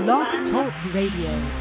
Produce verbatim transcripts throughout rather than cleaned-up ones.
Blog Talk Radio.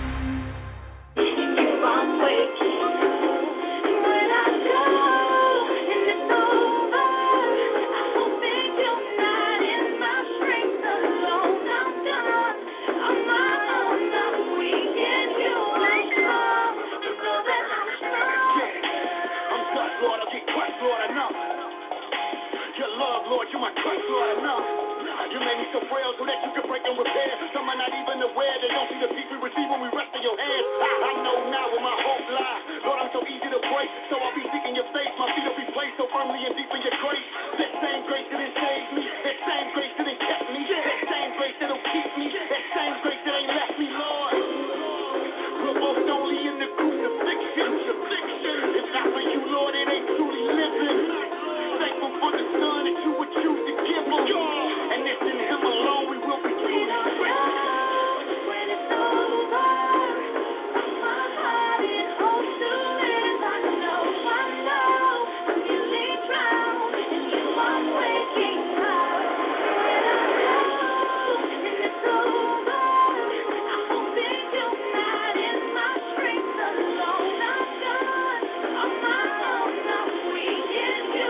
Lord, you my trust, Lord, enough. You made me so frail so that you can break and repair. Some are not even aware, they don't see the peace we receive when we rest in your hands. I, I know now where my hope lies. Lord, I'm so easy to break, so I'll be seeking your face. My feet will be placed so firmly and deep in your grace. That same grace that didn't save me, that same grace that didn't kept me, that same grace that'll keep me, that same grace that ain't left me, Lord. We're both only in the crucifixion. If not for you, Lord, it ain't truly living. Thankful for the son that you would choose to give us. And it's in him alone we will be truly free. When it's over, my heart it hopes to live. I know, I know, I'm feeling drowned, and you are waking up. When I know, and it's over, I hope that you're not in my strength alone. I'm done, on my own, I'm weak in you.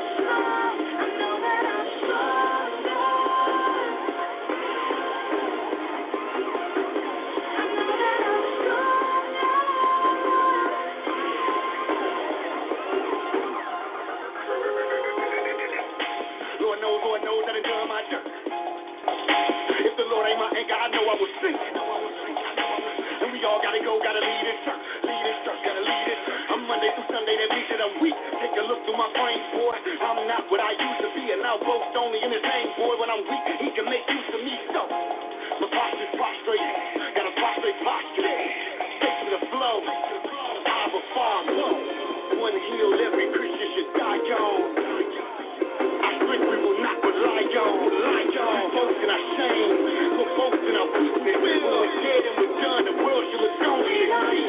If the Lord ain't my anchor, I know I will sink. And we all gotta go, gotta lead this church, lead this church, gotta lead it. I'm Monday through Sunday, that means that I'm weak. Take a look through my brain, boy. I'm not what I used to be, and I'll boast only in his name, boy. When I'm weak, he can make use of me, so my posture's prostrate, got a prostrate posture. Take to the flow, Abba Father. One healed, every Christian should die, yo. I think we will not rely on, rely on. We boast in our shame, we boast in our weakness. We're dead and we're done, the world should look on me.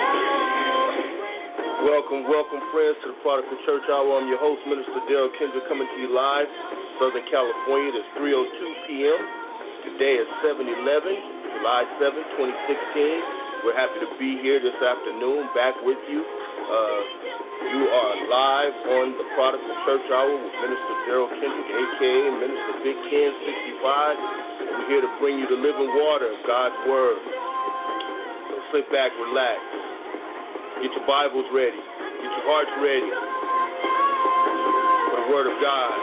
Welcome, welcome, friends, to the Prodigal Church Hour. I'm your host, Minister Daryl Kendrick, coming to you live, Southern California. It's three oh two p.m. Today is seven eleven, July seventh, twenty sixteen. We're happy to be here this afternoon, back with you. Uh, you are live on the Prodigal Church Hour with Minister Daryl Kendrick, a k a. Minister Big Ken sixty-five. And we're here to bring you the living water of God's Word. So sit back, relax. Get your Bibles ready. Get your hearts ready for the Word of God.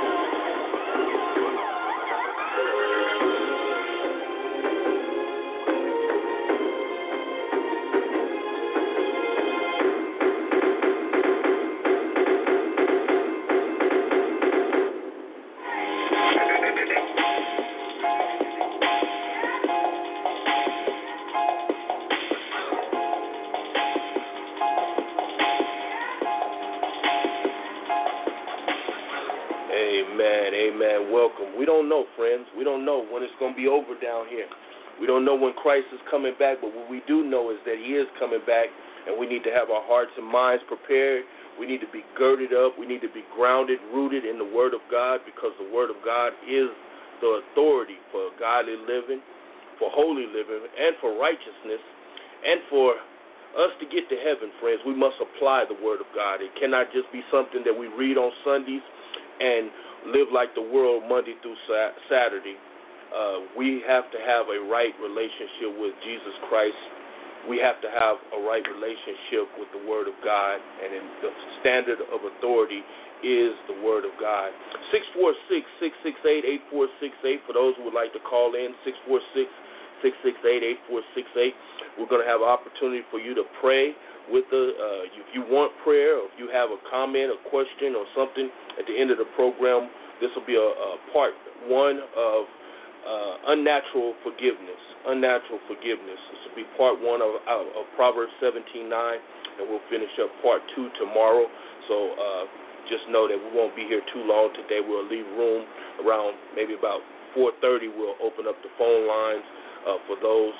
Amen, amen. Welcome. We don't know, friends. We don't know when it's going to be over down here. We don't know when Christ is coming back, but what we do know is that he is coming back, and we need to have our hearts and minds prepared. We need to be girded up. We need to be grounded, rooted in the Word of God, because the Word of God is the authority for godly living, for holy living, and for righteousness, and for us to get to heaven, friends. We must apply the Word of God. It cannot just be something that we read on Sundays and live like the world Monday through Saturday. Uh, we have to have a right relationship with Jesus Christ. We have to have a right relationship with the Word of God, and in the standard of authority is the Word of God. six four six, six six eight, eight four six eight for those who would like to call in, six four six, six six eight, eight four six eight. We're going to have an opportunity for you to pray with the, uh, if you want prayer, or if you have a comment, a question, or something at the end of the program, this will be a, a part one of uh, unnatural forgiveness. Unnatural forgiveness. This will be part one of, of, of Proverbs seventeen nine, and we'll finish up part two tomorrow. So uh, just know that we won't be here too long today. We'll leave room around maybe about four thirty. We'll open up the phone lines uh, for those.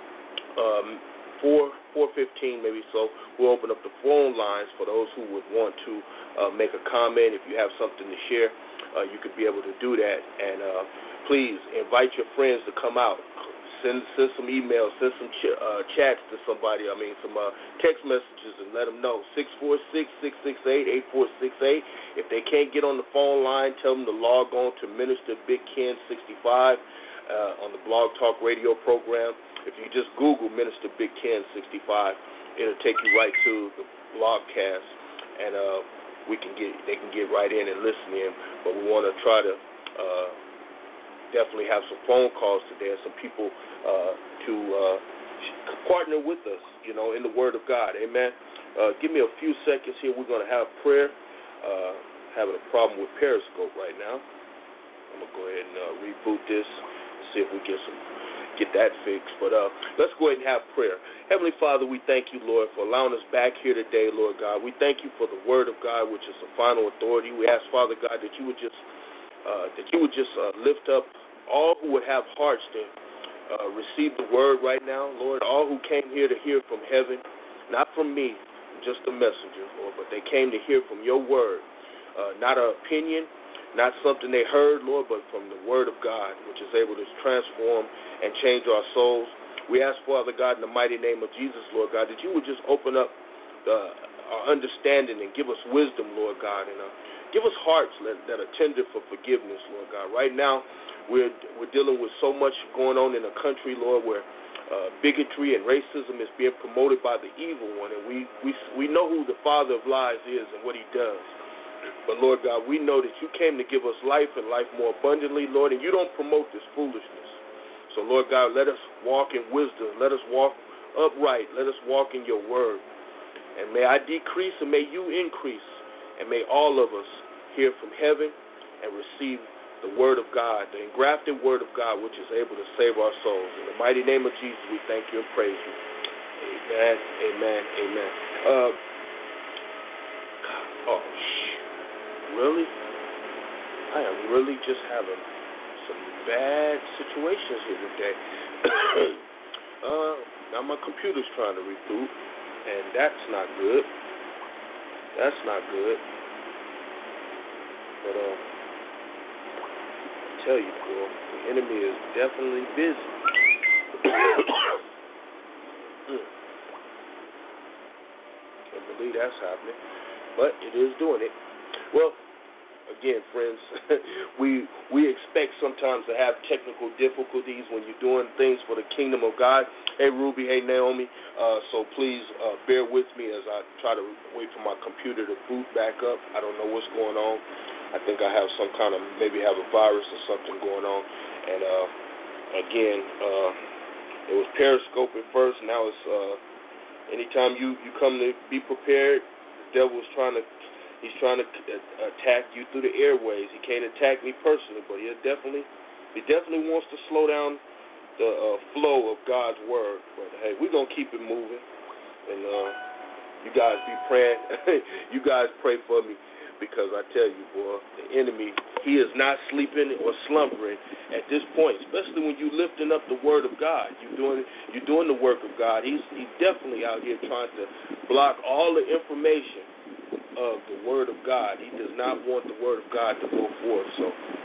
Um, four four fifteen maybe, so we'll open up the phone lines for those who would want to uh, make a comment. If you have something to share, uh, you could be able to do that. And uh, please invite your friends to come out. send send some emails, send some ch- uh, chats to somebody. I mean, some uh, text messages, and let them know. six four six, six six eight, eight four six eight. If they can't get on the phone line, tell them to log on to Minister Big Ken sixty-five uh, on the Blog Talk Radio program. If you just Google Minister Big Ken sixty-five, it'll take you right to the blogcast, and uh, we can get they can get right in and listen in. But we want to try to uh, definitely have some phone calls today, and some people uh, to uh, partner with us, you know, in the Word of God. Amen. Uh, give me a few seconds here. We're going to have prayer. Uh, having a problem with Periscope right now. I'm gonna go ahead and uh, reboot this and see if we get some. get that fixed. But uh, let's go ahead and have prayer. Heavenly Father, we thank you, Lord, for allowing us back here today, Lord God. We thank you for the Word of God, which is the final authority. We ask, Father God, that you would just uh, that you would just uh, lift up all who would have hearts to uh, receive the Word right now, Lord. All who came here to hear from heaven, not from me, just a messenger, Lord, but they came to hear from your Word, uh, not an opinion, not something they heard, Lord, but from the Word of God, which is able to transform and change our souls. We ask, Father God, in the mighty name of Jesus, Lord God, that you would just open up the, our understanding and give us wisdom, Lord God, and uh, give us hearts that, that are tender for forgiveness, Lord God. Right now, we're we're dealing with so much going on in the country, Lord, where uh, bigotry and racism is being promoted by the evil one, and we, we, we know who the father of lies is and what he does. But, Lord God, we know that you came to give us life and life more abundantly, Lord, and you don't promote this foolishness. So, Lord God, let us walk in wisdom. Let us walk upright. Let us walk in your word. And may I decrease and may you increase. And may all of us hear from heaven and receive the word of God, the engrafted word of God, which is able to save our souls. In the mighty name of Jesus, we thank you and praise you. Amen, amen, amen. Uh, oh, shit. Really? I am really just having some bad situations here today. uh, now my computer's trying to reboot, and that's not good. That's not good. But uh, I tell you, bro, the enemy is definitely busy. mm. Can't believe that's happening, but it is doing it. Well, again, friends, we we expect sometimes to have technical difficulties when you're doing things for the kingdom of God. Hey, Ruby. Hey, Naomi. Uh, so please uh, bear with me as I try to wait for my computer to boot back up. I don't know what's going on. I think I have some kind of, maybe have a virus or something going on. And, uh, again, uh, it was Periscope at first. Now it's uh, anytime you, you come to be prepared, the devil's trying to He's trying to attack you through the airways. He can't attack me personally, but he definitely, he definitely wants to slow down the uh, flow of God's word. But hey, we're gonna keep it moving, and uh, you guys be praying. You guys pray for me, because I tell you, boy, the enemy, he is not sleeping or slumbering at this point. Especially when you lifting up the word of God, you doing you doing the work of God. He's he's definitely out here trying to block all the information of the word of God. He does not want the word of God to go forth. So,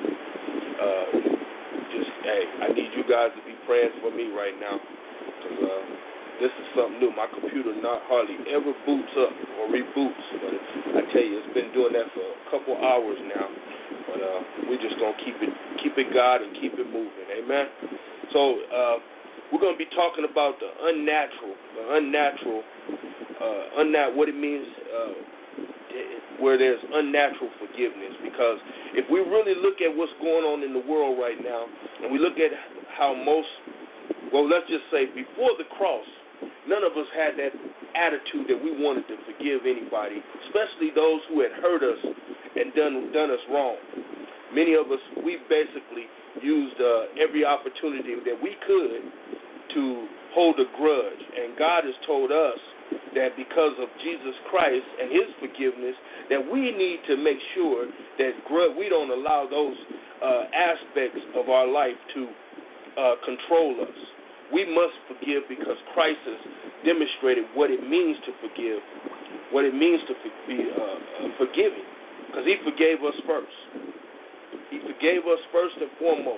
uh, just, hey, I need you guys to be praying for me right now, because uh, this is something new. My computer not hardly ever boots up or reboots, but it's, I tell you, it's been doing that for a couple hours now. But uh, we're just gonna keep it, keep it God, and keep it moving. Amen. So uh, we're gonna be talking about the unnatural, the unnatural, uh, unnat what it means. Uh, where there's unnatural forgiveness, because if we really look at what's going on in the world right now, and we look at how most, well, let's just say before the cross, none of us had that attitude that we wanted to forgive anybody, especially those who had hurt us and done done us wrong. Many of us, we basically used uh, every opportunity that we could to hold a grudge, and God has told us that because of Jesus Christ and his forgiveness, that we need to make sure that we don't allow those uh, aspects of our life to uh, control us. We must forgive because Christ has demonstrated what it means to forgive, what it means to be uh, uh, forgiving, because he forgave us first. He forgave us first and foremost.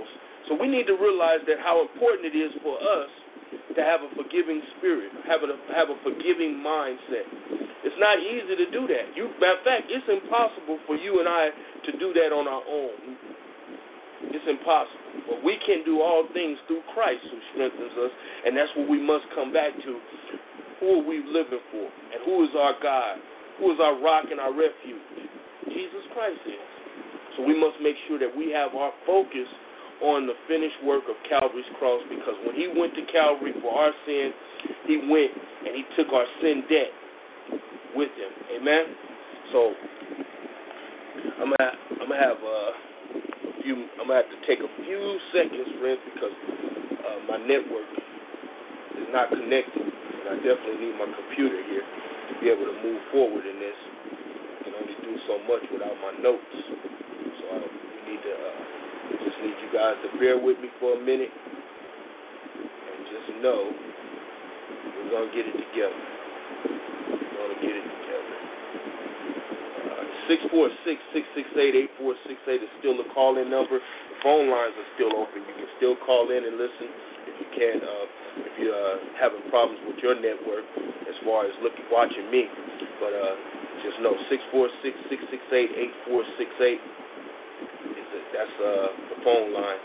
So we need to realize that how important it is for us to have a forgiving spirit, have a, have a forgiving mindset. It's not easy to do that. You, matter of fact, it's impossible for you and I to do that on our own. It's impossible. But we can do all things through Christ who strengthens us, and that's what we must come back to. Who are we living for? And who is our God? Who is our rock and our refuge? Jesus Christ is. So we must make sure that we have our focus on the finished work of Calvary's cross, because when he went to Calvary for our sin, he went and he took our sin debt with him. Amen? So I'm gonna I'm gonna have uh, a few. I'm gonna have to take a few seconds, friends, because uh, my network is not connected, and I definitely need my computer here to be able to move forward in this. I can only do so much without my notes, so I, we need to. Uh, Just need you guys to bear with me for a minute and just know we're going to get it together. We're going to get it together. Uh, six four six, six six eight, eight four six eight is still the call-in number. The phone lines are still open. You can still call in and listen if you can, uh, if you're uh, having problems with your network as far as looking, watching me. But uh, just know six four six, six six eight, eight four six eight. That's uh, the phone line.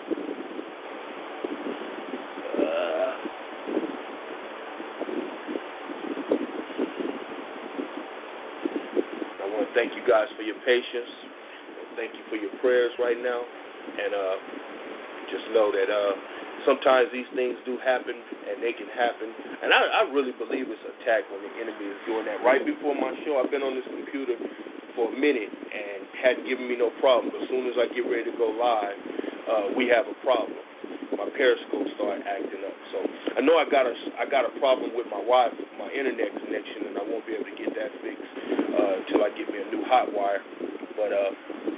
Uh, I want to thank you guys for your patience. Thank you for your prayers right now. And uh, just know that uh, sometimes these things do happen, and they can happen. And I, I really believe it's an attack when the enemy is doing that. Right before my show, I've been on this computer for a minute and hadn't given me no problem. As soon as I get ready to go live, uh, we have a problem. My Periscope started acting up. So I know I got a I got a problem with my Wi-Fi, my internet connection, and I won't be able to get that fixed uh, until I get me a new hot wire. But uh,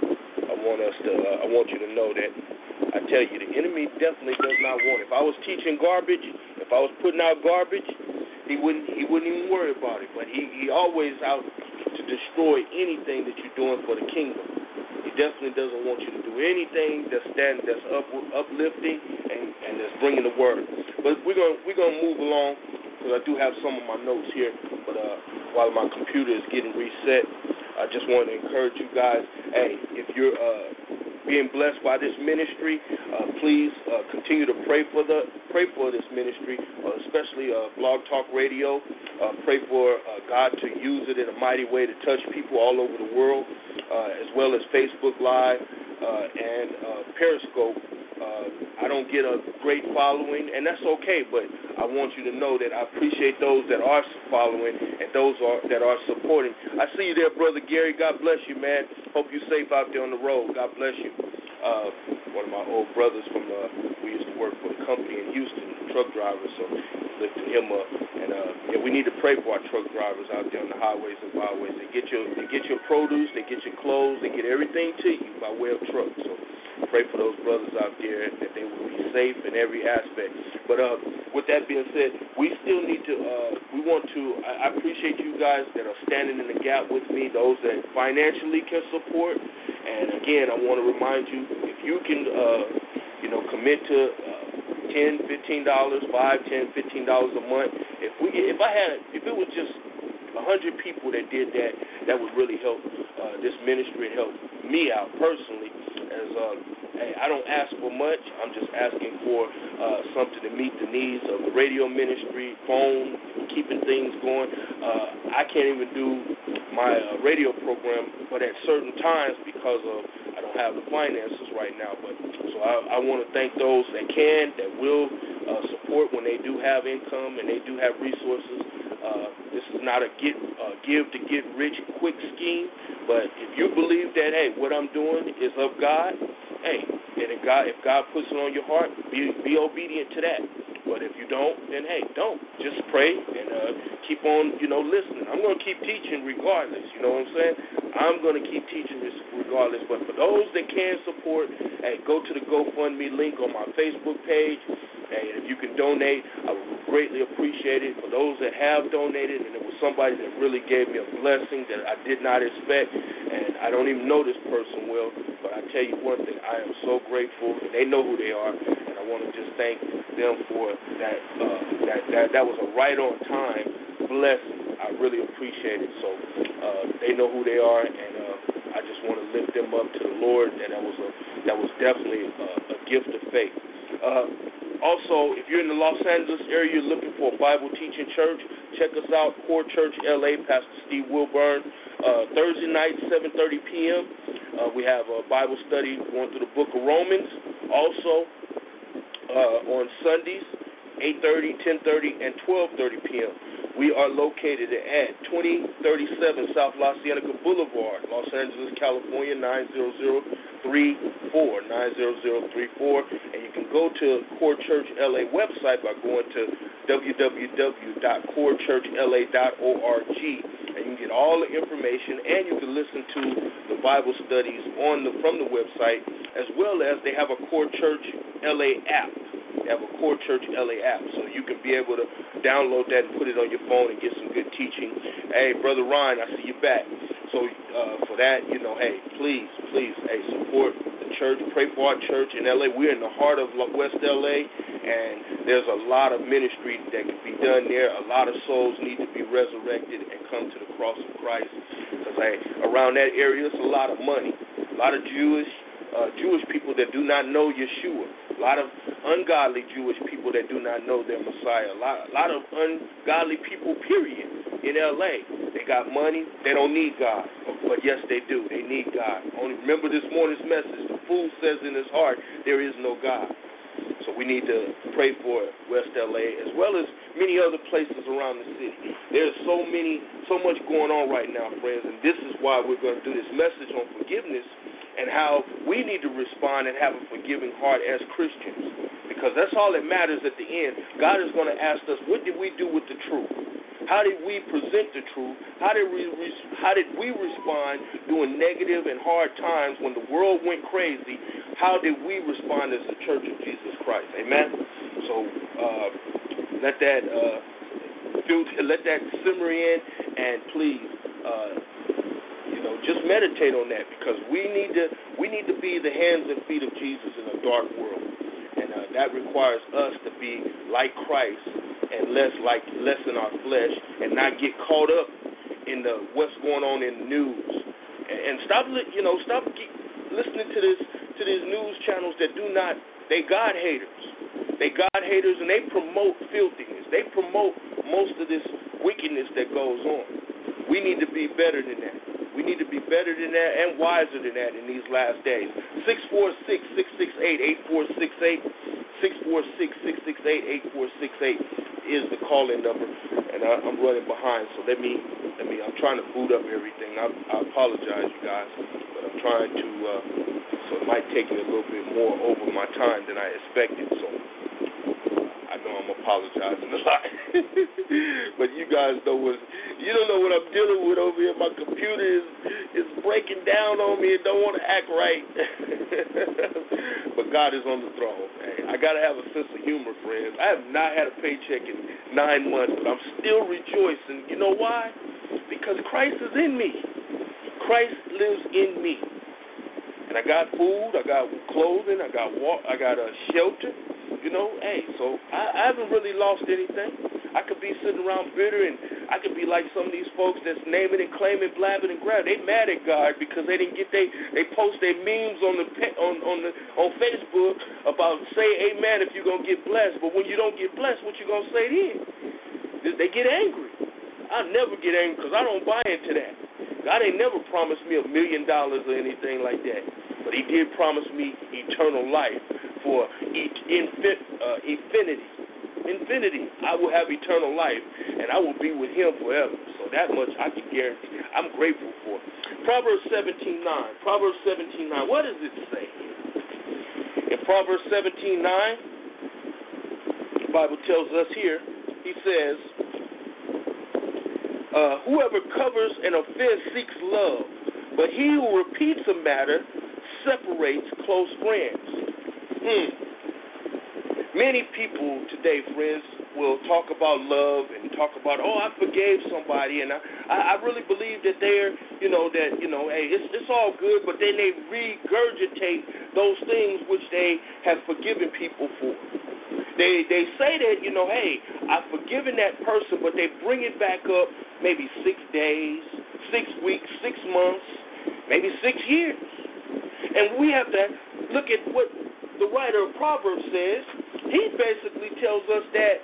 I want us to uh, I want you to know that I tell you, the enemy definitely does not want it. If I was teaching garbage, if I was putting out garbage, he wouldn't he wouldn't even worry about it. But he he always out to destroy anything that you're doing for the kingdom. He definitely doesn't want you to do anything that's stand, that's up, uplifting and, and that's bringing the word. But we're gonna we're gonna move along because I do have some of my notes here. But uh, while my computer is getting reset, I just want to encourage you guys. Hey, if you're uh, being blessed by this ministry, uh, please uh, continue to pray for the pray for this ministry, uh, especially uh, Blog Talk Radio. Uh, pray for uh, God to use it in a mighty way to touch people all over the world, uh, as well as Facebook Live uh, and uh, Periscope. Uh, I don't get a great following, and that's okay, but I want you to know that I appreciate those that are following and those are, that are supporting. I see you there, Brother Gary. God bless you, man. Hope you're safe out there on the road. God bless you. Uh, one of my old brothers from, uh, we used to work for the company in Houston, truck drivers, so lifting him up. And uh, yeah, we need to pray for our truck drivers out there on the highways and byways. They get your, they get your produce, they get your clothes, they get everything to you by way of truck. So pray for those brothers out there that they will be safe in every aspect. But uh, with that being said, we still need to, uh, we want to, I, I appreciate you guys that are standing in the gap with me, those that financially can support. And again, I want to remind you, if you can, uh, you know, commit to uh, ten dollars, fifteen dollars, five dollars, ten dollars, fifteen dollars a month, if we, if I had, if it was just a hundred people that did that, that would really help uh, this ministry and help me out personally. As uh, hey, I don't ask for much. I'm just asking for uh, something to meet the needs of the radio ministry, phone, keeping things going. Uh, I can't even do my uh, radio program, but at certain times because of I don't have the finances right now. But so I, I want to thank those that can, that will uh, support when they do have income and they do have resources. Uh, this is not a get uh, give to get rich quick scheme. But if you believe that, hey, what I'm doing is of God, hey, and if God, if God puts it on your heart, be be obedient to that. But if you don't, then hey, don't. Just pray and uh, keep on, you know, listening. I'm going to keep teaching regardless. You know what I'm saying? I'm going to keep teaching this regardless. But for those that can support, hey, go to the GoFundMe link on my Facebook page. Hey, if you can donate, I would greatly appreciate it. For those that have donated, and it was somebody that really gave me a blessing that I did not expect, and I don't even know this person well, but I tell you one thing, I am so grateful, and they know who they are, and I want to just thank them for that. Uh, that that that was a right on time blessing. I really appreciate it. So uh, they know who they are, and uh, I just want to lift them up to the Lord. And that was a that was definitely a, a gift of faith. Uh, also, if you're in the Los Angeles area, you're looking for a Bible teaching church, check us out, Core Church L A, Pastor Steve Wilburn. Uh, Thursday night, seven thirty p.m. Uh, we have a Bible study going through the book of Romans. Also, uh, on Sundays, eight thirty, ten thirty, and twelve thirty p.m. We are located at twenty thirty-seven South La Cienega Boulevard, Los Angeles, California, nine zero zero three four, nine zero zero three four. And you can go to Core Church L A website by going to w w w dot core church l a dot org. And you can get all the information, and you can listen to the Bible studies on the from the website, as well as they have a Core Church L A app. They have a Core Church L A app, so you can be able to download that and put it on your phone and get some good teaching. Hey, Brother Ryan, I see you back. So uh, for that, you know, hey, please, please, hey, support the church. Pray for our church in L A. We're in the heart of West L A, and there's a lot of ministry that can be done there. A lot of souls need to be resurrected and come to the cross of Christ. Because hey, around that area, it's a lot of money. A lot of Jewish, uh, Jewish people that do not know Yeshua. A lot of ungodly Jewish people that do not know their Messiah. A lot, a lot of ungodly people, period, in L A. They got money. They don't need God. But yes, they do. They need God. Only remember this morning's message. The fool says in his heart, there is no God. So we need to pray for West L A as well as many other places around the city. There's so many, so much going on right now, friends, and this is why we're going to do this message on forgiveness and how we need to respond and have a forgiving heart as Christians, because that's all that matters at the end. God is going to ask us, what did we do with the truth? How did we present the truth? How did we how did we respond during negative and hard times when the world went crazy? How did we respond as the Church of Jesus Christ? Amen. So uh, let that uh, let that simmer in, and please, uh, you know, just meditate on that, because we need to we need to be the hands and feet of Jesus in a dark world, and uh, that requires us to be like Christ and less like less in our flesh, and not get caught up in the what's going on in the news, and, and stop you know stop listening to this to these news channels that do not they God haters, they God haters, and they promote filthiness, they promote most of this wickedness that goes on. We need to be better than that. We need to be better than that and wiser than that in these last days. six four six, six six eight, eight four six eight, six four six, six six eight, eight four six eight is the call-in number, and I, I'm running behind, so let me, let me, I'm trying to boot up everything. I, I apologize, you guys, but I'm trying to, uh, so it might take me a little bit more over my time than I expected, so I know I'm apologizing a lot. But you guys know what, you don't know what I'm dealing with over here. My computer is, is breaking down on me and don't want to act right. But God is on the throne. Hey, I got to have a sense of humor, friends. I have not had a paycheck in nine months, but I'm still rejoicing. You know why? Because Christ is in me. Christ lives in me. And I got food, I got clothing, I got walk, I got a shelter. You know, hey, so I, I haven't really lost anything. I could be sitting around bitter, and I could be like some of these folks that's naming and claiming, blabbing and grabbing. They mad at God because they didn't get they they post their memes on the on on the on Facebook about say amen if you're gonna get blessed. But when you don't get blessed, what you gonna say then? They get angry. I never get angry because I don't buy into that. God ain't never promised me a million dollars or anything like that, but He did promise me eternal life for infin, uh, infinity. Infinity. I will have eternal life, and I will be with Him forever. So that much I can guarantee. I'm grateful for. Proverbs seventeen nine. Proverbs seventeen nine. What does it say here? In Proverbs seventeen nine, the Bible tells us here, he says, uh, whoever covers an offense seeks love, but he who repeats a matter separates close friends. Hmm. Many people today, friends, will talk about love and talk about, oh, I forgave somebody, and I, I really believe that they're, you know, that, you know, hey, it's, it's all good, but then they regurgitate those things which they have forgiven people for. They they say that, you know, hey, I've forgiven that person, but they bring it back up maybe six days, six weeks, six months, maybe six years. And we have to look at what the writer of Proverbs says. He basically tells us that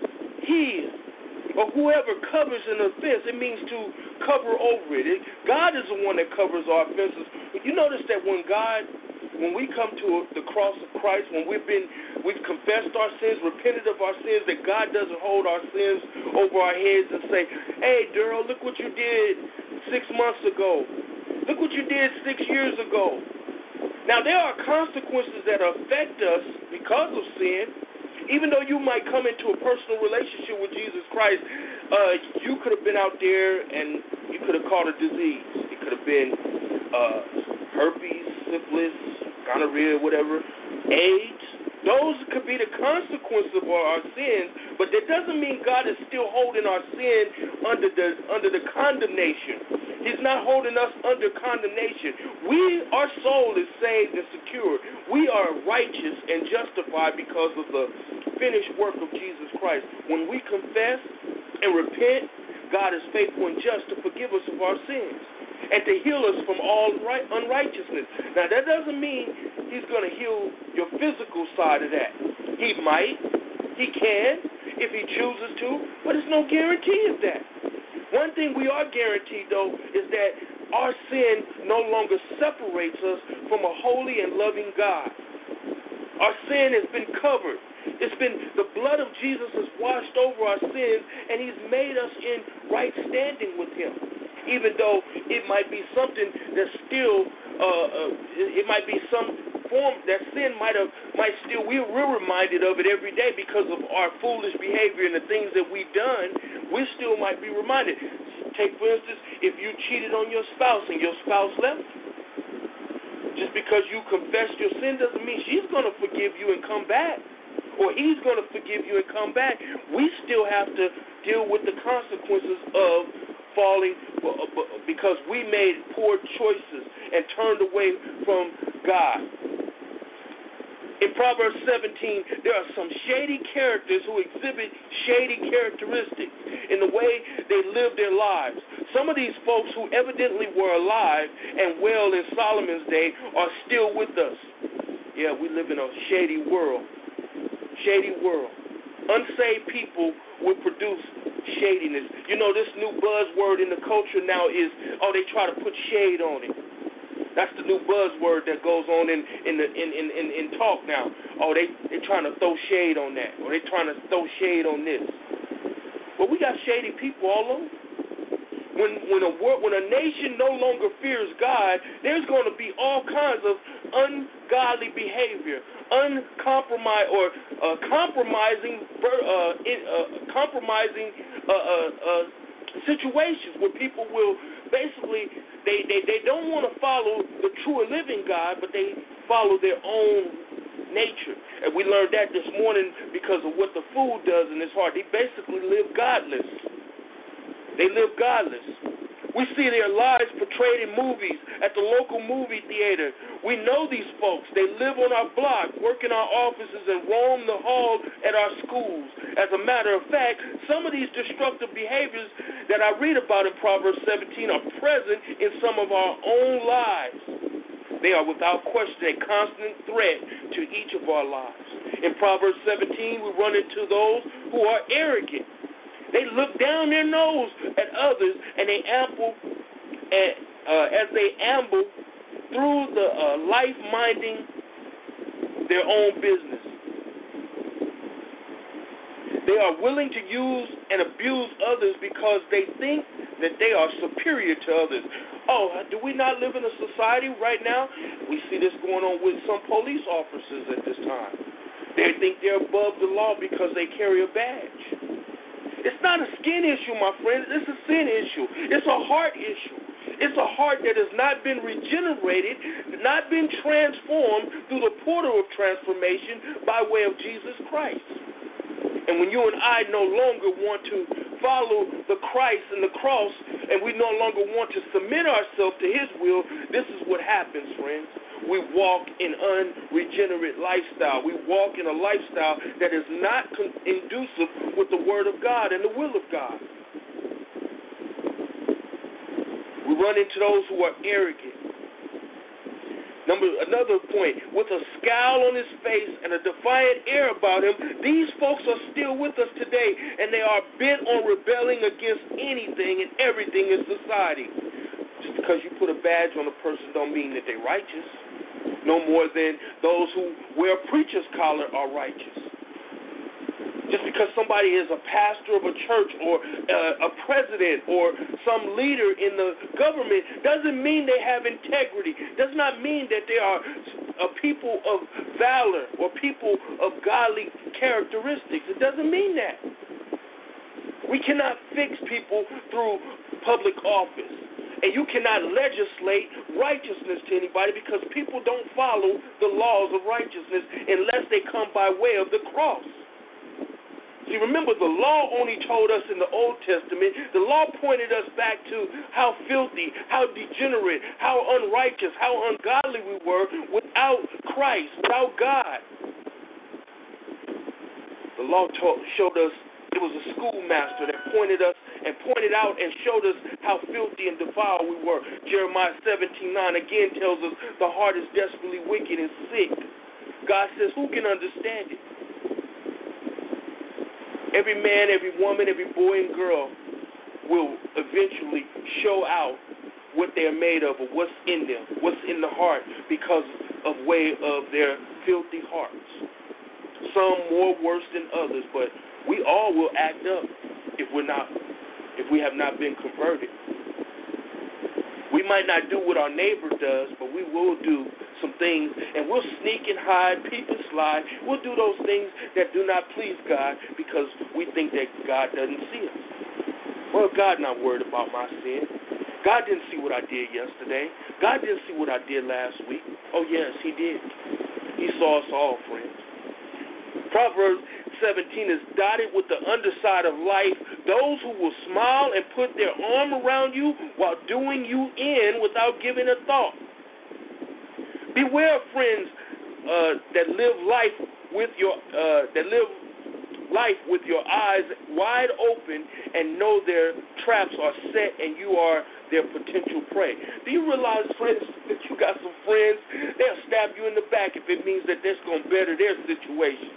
he or whoever covers an offense, it means to cover over it. it. God is the one that covers our offenses. But you notice that when God, when we come to the cross of Christ, when we've been, we've confessed our sins, repented of our sins, that God doesn't hold our sins over our heads and say, hey, Daryl, look what you did six months ago. Look what you did six years ago. Now, there are consequences that affect us because of sin. Even though you might come into a personal relationship with Jesus Christ, uh, you could have been out there and you could have caught a disease. It could have been uh, herpes, syphilis, gonorrhea, whatever, AIDS. Those could be the consequences of our sins, but that doesn't mean God is still holding our sin under the under the condemnation. He's not holding us under condemnation. We, our soul is saved and secure. We are righteous and justified because of the finished work of Jesus Christ. When we confess and repent, God is faithful and just to forgive us of our sins and to heal us from all right, unrighteousness. Now, that doesn't mean he's going to heal your physical side of that. He might. He can if he chooses to, but there's no guarantee of that. One thing we are guaranteed, though, is that our sin no longer separates us from a holy and loving God. Our sin has been covered. It's been, the blood of Jesus has washed over our sins, and he's made us in right standing with him. Even though it might be something that's still, uh, uh, it might be some form that sin might have, might still, we, we're reminded of it every day because of our foolish behavior and the things that we've done. We still might be reminded. Take, for instance, if you cheated on your spouse and your spouse left, just because you confessed your sin doesn't mean she's going to forgive you and come back, or he's going to forgive you and come back. We still have to deal with the consequences of falling because we made poor choices and turned away from God. In Proverbs seventeen, there are some shady characters who exhibit shady characteristics in the way they live their lives. Some of these folks who evidently were alive and well in Solomon's day are still with us. Yeah, we live in a shady world. Shady world. Unsaved people will produce shadiness. You know, this new buzzword in the culture now is, oh, they try to put shade on it. That's the new buzzword that goes on in in, the, in, in, in in talk now. Oh, they they trying to throw shade on that, or they trying to throw shade on this. Well, we got shady people all over. When when a world, when a nation no longer fears God, there's going to be all kinds of ungodly behavior, uncompromised or uh, compromising, uh, in, uh, compromising uh, uh, uh, situations where people will basically they, they, they don't want to follow the true and living God, but they follow their own nature. And we learned that this morning because of what the food does in this heart. They basically live godless. They live godless. We see their lives portrayed in movies, at the local movie theater. We know these folks. They live on our block, work in our offices, and roam the hall at our schools. As a matter of fact, some of these destructive behaviors that I read about in Proverbs seventeen are present in some of our own lives. They are without question a constant threat to each of our lives. In Proverbs seventeen, we run into those who are arrogant. They look down their nose at others, and they amble, at, uh, as they amble through the uh, life minding their own business. They are willing to use and abuse others because they think that they are superior to others. Oh, do we not live in a society right now? We see this going on with some police officers at this time. They think they're above the law because they carry a badge. It's not a skin issue, my friends. It's a sin issue. It's a heart issue. It's a heart that has not been regenerated, not been transformed through the portal of transformation by way of Jesus Christ. And when you and I no longer want to follow the Christ and the cross, and we no longer want to submit ourselves to his will, this is what happens, friends. We walk in unregenerate lifestyle. We walk in a lifestyle that is not conducive with the word of God and the will of God. We run into those who are arrogant. Number, another point, with a scowl on his face and a defiant air about him, these folks are still with us today, and they are bent on rebelling against anything and everything in society. Just because you put a badge on a person don't mean that they're righteous, no more than those who wear a preacher's collar are righteous. Just because somebody is a pastor of a church or uh, a president or some leader in the government doesn't mean they have integrity. Does not mean that they are a people of valor or people of godly characteristics. It doesn't mean that. We cannot fix people through public office. And you cannot legislate righteousness to anybody because people don't follow the laws of righteousness unless they come by way of the cross. See, remember, the law only told us in the Old Testament, the law pointed us back to how filthy, how degenerate, how unrighteous, how ungodly we were without Christ, without God. The law taught, showed us, it was a schoolmaster that pointed us and pointed out and showed us how filthy and defiled we were. Jeremiah seventeen nine again tells us the heart is desperately wicked and sick. God says, who can understand it? Every man, every woman, every boy and girl will eventually show out what they're made of or what's in them, what's in the heart because of way of their filthy hearts. Some more worse than others, but we all will act up if we're not, if we have not been converted. We might not do what our neighbor does, but we will do some things, and we'll sneak and hide, peep and slide. We'll do those things that do not please God because we think that God doesn't see us. Well, God's not worried about my sin. God didn't see what I did yesterday. God didn't see what I did last week. Oh, yes, he did. He saw us all, friends. Proverbs seventeen is dotted with the underside of life, those who will smile and put their arm around you while doing you in without giving a thought. Beware of friends uh, that live life with your uh, that live life with your eyes wide open and know their traps are set and you are their potential prey. Do you realize, friends, that you got some friends? They'll stab you in the back if it means that that's going to better their situation.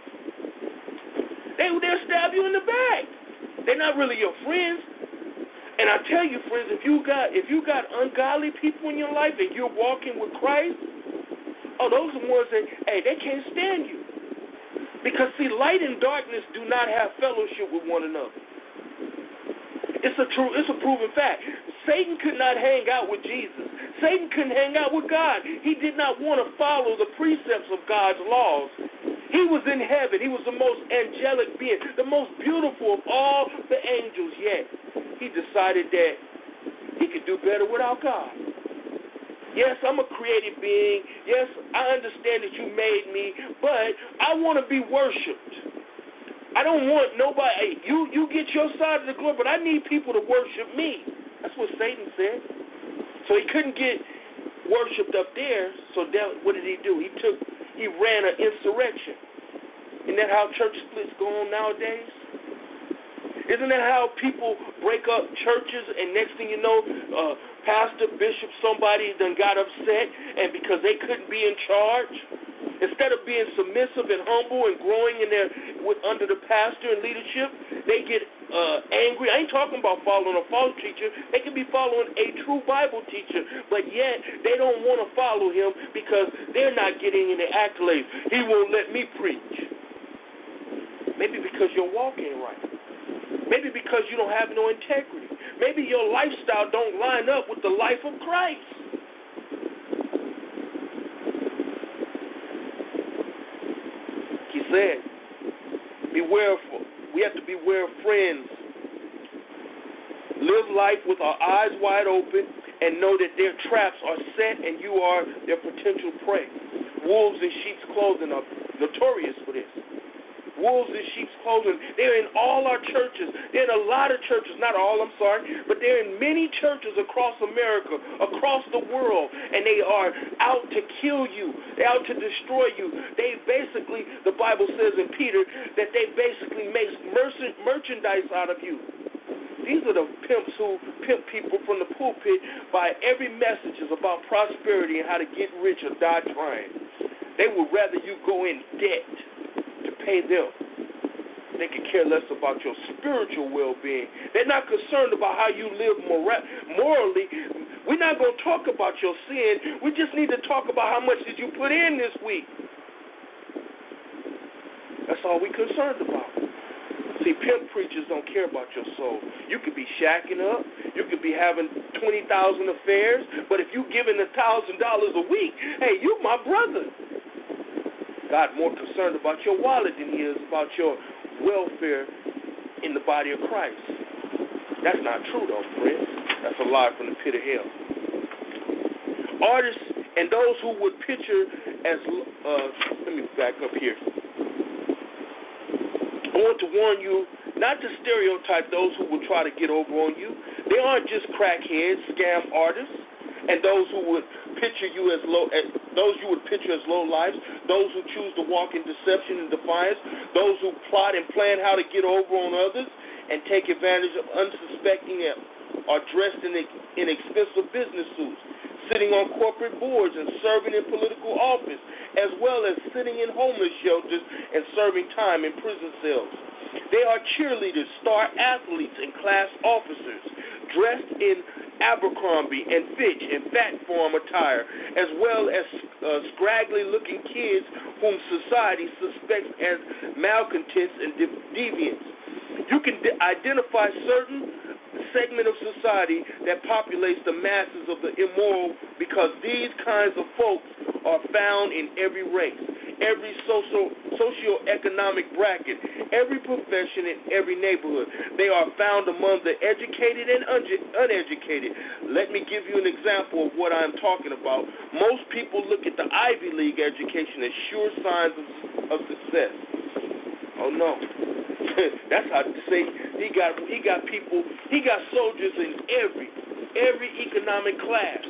They they'll stab you in the back. They're not really your friends. And I tell you, friends, if you got if you got ungodly people in your life and you're walking with Christ. Oh, those are the ones that, hey, they can't stand you. Because, see, light and darkness do not have fellowship with one another. It's a true, it's a proven fact. Satan could not hang out with Jesus. Satan couldn't hang out with God. He did not want to follow the precepts of God's laws. He was in heaven. He was the most angelic being, the most beautiful of all the angels yet. He decided that he could do better without God. Yes, I'm a created being. Yes, I understand that you made me, but I want to be worshipped. I don't want nobody, hey, you, you get your side of the glory, but I need people to worship me. That's what Satan said. So he couldn't get worshipped up there, so that, what did he do? He took, he ran an insurrection. Isn't that how church splits go on nowadays? Isn't that how people break up churches and next thing you know, uh, pastor, bishop, somebody done got upset and because they couldn't be in charge, instead of being submissive and humble and growing in their with, under the pastor and leadership, they get uh, angry. I ain't talking about following a false teacher. They could be following a true Bible teacher, but yet they don't want to follow him because they're not getting any accolades. He won't let me preach. Maybe because you're walking right. Maybe because you don't have no integrity. Maybe your lifestyle don't line up with the life of Christ. He said, beware, we have to beware of friends. Live life with our eyes wide open and know that their traps are set and you are their potential prey. Wolves in sheep's clothing are notorious for this. Wolves in sheep's clothing, they're in all our churches. They're in a lot of churches, not all, I'm sorry, but they're in many churches across America, across the world, and they are out to kill you. They're out to destroy you. They basically, the Bible says in Peter, that they basically make merchandise out of you. These are the pimps who pimp people from the pulpit by every message is about prosperity and how to get rich or die trying. They would rather you go in debt to pay them. They could care less about your spiritual well-being. They're not concerned about how you live mora- morally. We're not going to talk about your sin. We just need to talk about how much did you put in this week. That's all we're concerned about. See, pimp preachers don't care about your soul. You could be shacking up. You could be having twenty thousand affairs. But if you giving one thousand dollars a week, hey, you my brother. God more concerned about your wallet than he is about your welfare in the body of Christ. That's not true, though, friends. That's a lie from the pit of hell. Artists and those who would picture as, uh, let me back up here. I want to warn you not to stereotype those who will try to get over on you. They aren't just crackheads, scam artists, and those who would picture you as low, as those you would picture as low lives, those who choose to walk in deception and defiance, those who plot and plan how to get over on others and take advantage of unsuspecting are dressed in inexpensive business suits, sitting on corporate boards and serving in political office, as well as sitting in homeless shelters and serving time in prison cells. They are cheerleaders, star athletes, and class officers, dressed in Abercrombie and Fitch and Fat Farm attire, as well as uh, scraggly-looking kids whom society suspects as malcontents and de- deviants. You can de- identify certain segment of society that populates the masses of the immoral because these kinds of folks are found in every race, every social socioeconomic bracket, every profession, in every neighborhood. They are found among the educated and un- uneducated. Let me give you an example of what I'm talking about. Most people look at the Ivy League education as sure signs of, of success. Oh no. That's how to say he got he got people, he got soldiers in every every economic class.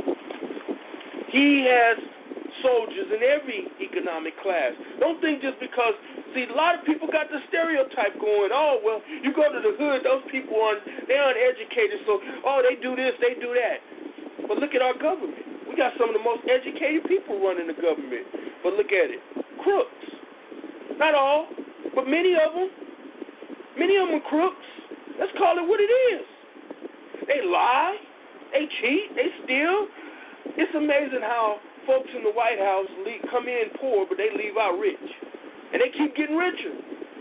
He has soldiers in every economic class. Don't think just because, see, a lot of people got the stereotype going, oh, well, you go to the hood, those people aren't, they're uneducated, so, oh, they do this, they do that. But look at our government. We got some of the most educated people running the government. But look at it. Crooks. Not all, but many of them. Many of them are crooks. Let's call it what it is. They lie, they cheat, they steal. It's amazing how folks in the White House leave, come in poor, but they leave out rich. And they keep getting richer.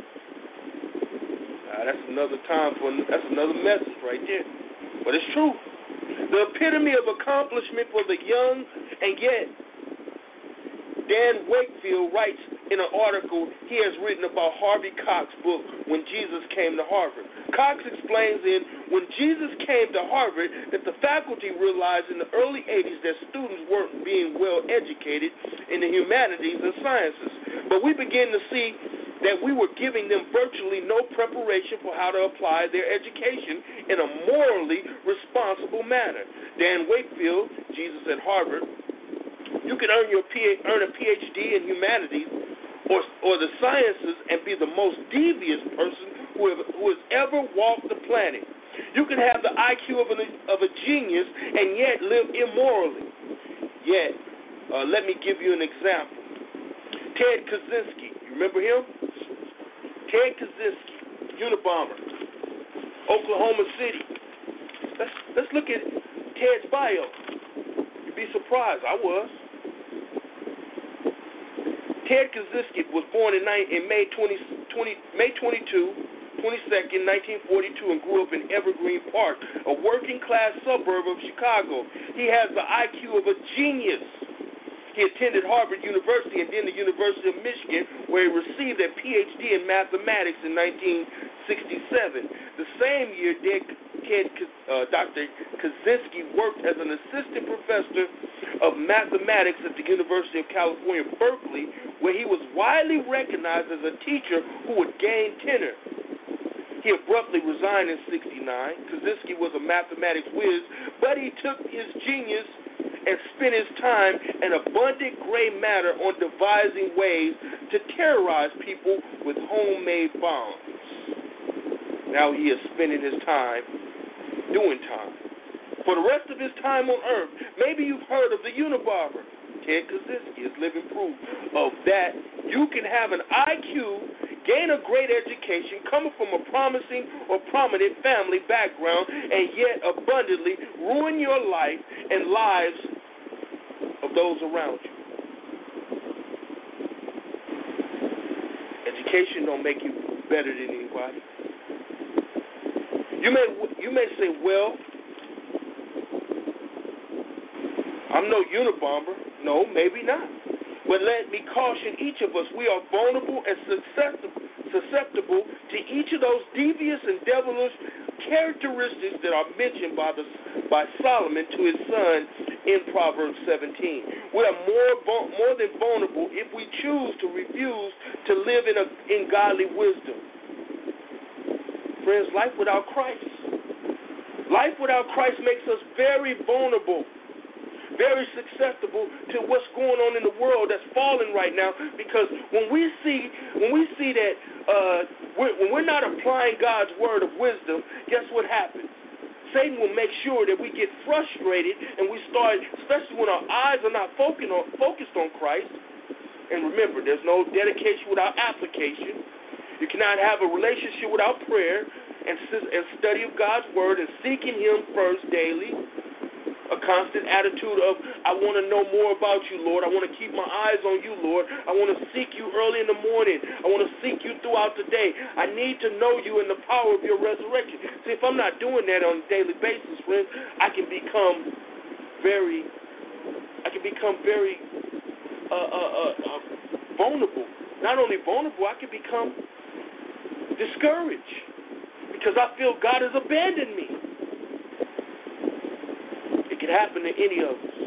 Now, that's another time for, that's another message right there. But it's true. The epitome of accomplishment for the young, and yet Dan Wakefield writes in an article he has written about Harvey Cox's book, When Jesus Came to Harvard. Cox explains in When Jesus Came to Harvard that the faculty realized in the early eighties that students weren't being well educated in the humanities and sciences. But we began to see that we were giving them virtually no preparation for how to apply their education in a morally responsible manner. Dan Wakefield, Jesus at Harvard, you can earn your P- earn a P H D in humanities or or the sciences and be the most devious person who, have, who has ever walked the planet. You can have the I Q of, an, of a genius and yet live immorally. Yet, uh, let me give you an example. Ted Kaczynski, you remember him? Ted Kaczynski, Unabomber, Oklahoma City. Let's let's look at Ted's bio. You'd be surprised. I was. Ted Kaczynski was born in, in May twenty-second, nineteen forty-two, and grew up in Evergreen Park, a working-class suburb of Chicago. He has the I Q of a genius. He attended Harvard University and then the University of Michigan, where he received a P H D in mathematics in nineteen sixty-seven. The same year, Ted, uh, Doctor Kaczynski worked as an assistant professor of mathematics at the University of California, Berkeley, where he was widely recognized as a teacher who would gain tenure. He abruptly resigned in sixty-nine. Kaczynski was a mathematics whiz, but he took his genius and spent his time and abundant gray matter on devising ways to terrorize people with homemade bombs. Now he is spending his time doing time. For the rest of his time on Earth, maybe you've heard of the Unabomber. Ted Kaczynski is living proof of that. You can have an I Q, gain a great education, coming from a promising or prominent family background, and yet abundantly ruin your life and lives of those around you. Education don't make you better than anybody. You may you may say, well, I'm no Unabomber. No, maybe not. But let me caution each of us, we are vulnerable and susceptible, susceptible to each of those devious and devilish characteristics that are mentioned by the by Solomon to his son in Proverbs seventeen. We are more more than vulnerable if we choose to refuse to live in a in godly wisdom. Friends, life without Christ, life without Christ makes us very vulnerable, very susceptible to what's going on in the world that's falling right now. Because when we see when we see that uh, we're, when we're not applying God's word of wisdom, guess what happens? Satan will make sure that we get frustrated and we start, especially when our eyes are not focused on, focused on Christ. And remember, there's no dedication without application. You cannot have a relationship without prayer and, and study of God's word and seeking Him first daily. A constant attitude of, I want to know more about you, Lord. I want to keep my eyes on you, Lord. I want to seek you early in the morning. I want to seek you throughout the day. I need to know you in the power of your resurrection. See, if I'm not doing that on a daily basis, friends, I can become very, I can become very uh, uh, uh, uh, vulnerable. Not only vulnerable, I can become discouraged because I feel God has abandoned me. It can happen to any of us.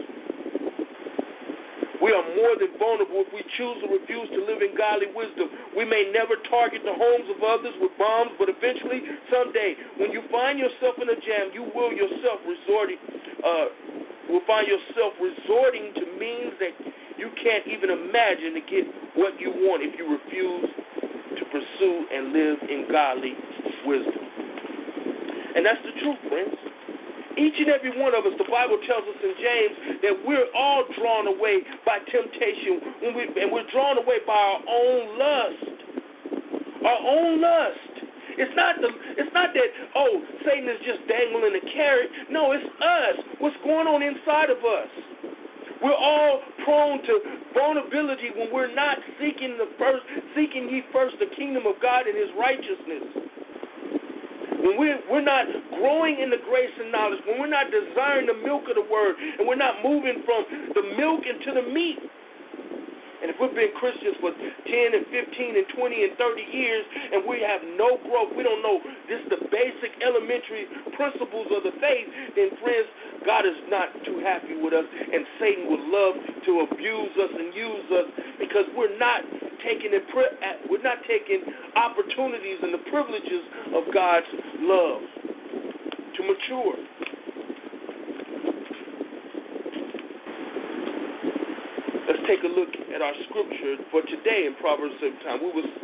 We are more than vulnerable if we choose to refuse to live in godly wisdom. We may never target the homes of others with bombs, but eventually, someday, when you find yourself in a jam, you will yourself resorting, uh, will find yourself resorting to means that you can't even imagine to get what you want if you refuse to pursue and live in godly wisdom. And that's the truth, friends. Each and every one of us, the Bible tells us in James that we're all drawn away by temptation, when we, and we're drawn away by our own lust. Our own lust. It's not the. It's not that, oh, Satan is just dangling a carrot. No, it's us. What's going on inside of us? We're all prone to vulnerability when we're not seeking the first, seeking ye first the kingdom of God and His righteousness. When we're, we're not growing in the grace and knowledge, when we're not desiring the milk of the word, and we're not moving from the milk into the meat. And if we've been Christians for ten and fifteen and twenty and thirty years, and we have no growth, we don't know this the basic elementary principles of the faith, then friends, God is not too happy with us, and Satan would love to abuse us and use us because we're not taking it, we're not taking opportunities and the privileges of God's love to mature. Let's take a look at our scripture for today in Proverbs seventeen. We was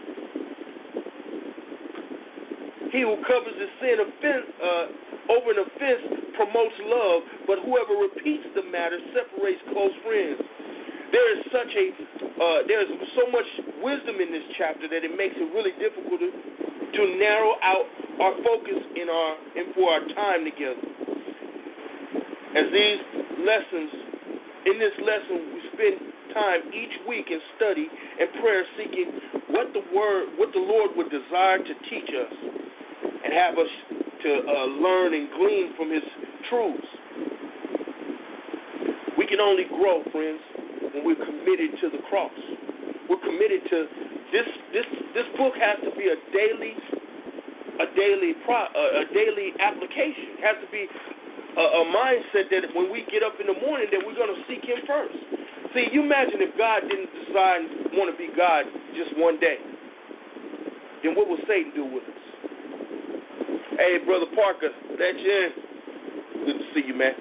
he who covers his sin offense, uh, over an offense promotes love, but whoever repeats the matter separates close friends. There is such a uh, there is so much wisdom in this chapter that it makes it really difficult to, to narrow out our focus in our and for our time together. As these lessons, in this lesson, we spend time each week in study and prayer, seeking what the word, what the Lord would desire to teach us, and have us to uh, learn and glean from His truths. We can only grow, friends, when we're committed to the cross. We're committed to this. This this book has to be a daily, a daily pro, uh, a daily application. It has to be a, a mindset that when we get up in the morning that we're going to seek him first. See, you imagine if God didn't decide want to be God just one day, then what would Satan do with us? Hey, Brother Parker, let you in. Good to see you, man.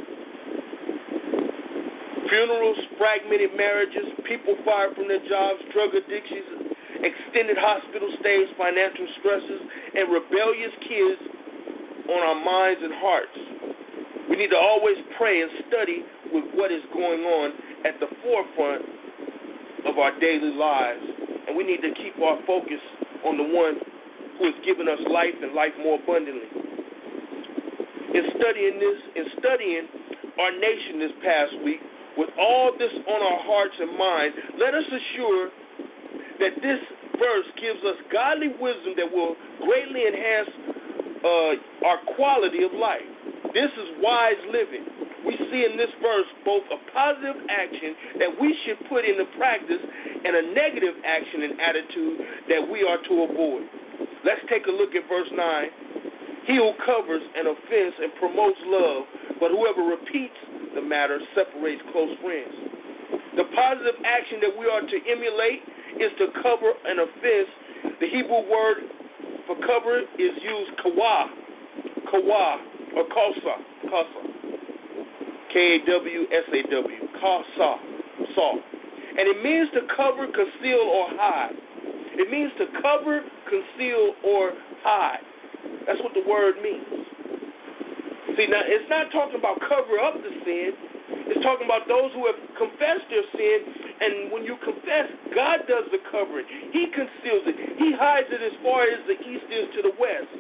Funerals, fragmented marriages, people fired from their jobs, drug addictions, extended hospital stays, financial stresses, and rebellious kids on our minds and hearts. We need to always pray and study with what is going on at the forefront of our daily lives, and we need to keep our focus on the one who has given us life and life more abundantly. In studying this, in studying our nation this past week, with all this on our hearts and minds, let us assure that this verse gives us godly wisdom that will greatly enhance uh, our quality of life. This is wise living. We see in this verse both a positive action that we should put into practice and a negative action and attitude that we are to avoid. Let's take a look at verse nine. He who covers an offense and promotes love, but whoever repeats the matter separates close friends. The positive action that we are to emulate is to cover an offense. The Hebrew word for cover is used kawa, kawa, or kasa, kasa, K A W S A W, kasa, saw. And it means to cover, conceal, or hide. It means to cover, conceal, or hide. That's what the word means. See, now, it's not talking about cover up the sin. It's talking about those who have confessed their sin, and when you confess, God does the covering. He conceals it. He hides it as far as the east is to the west.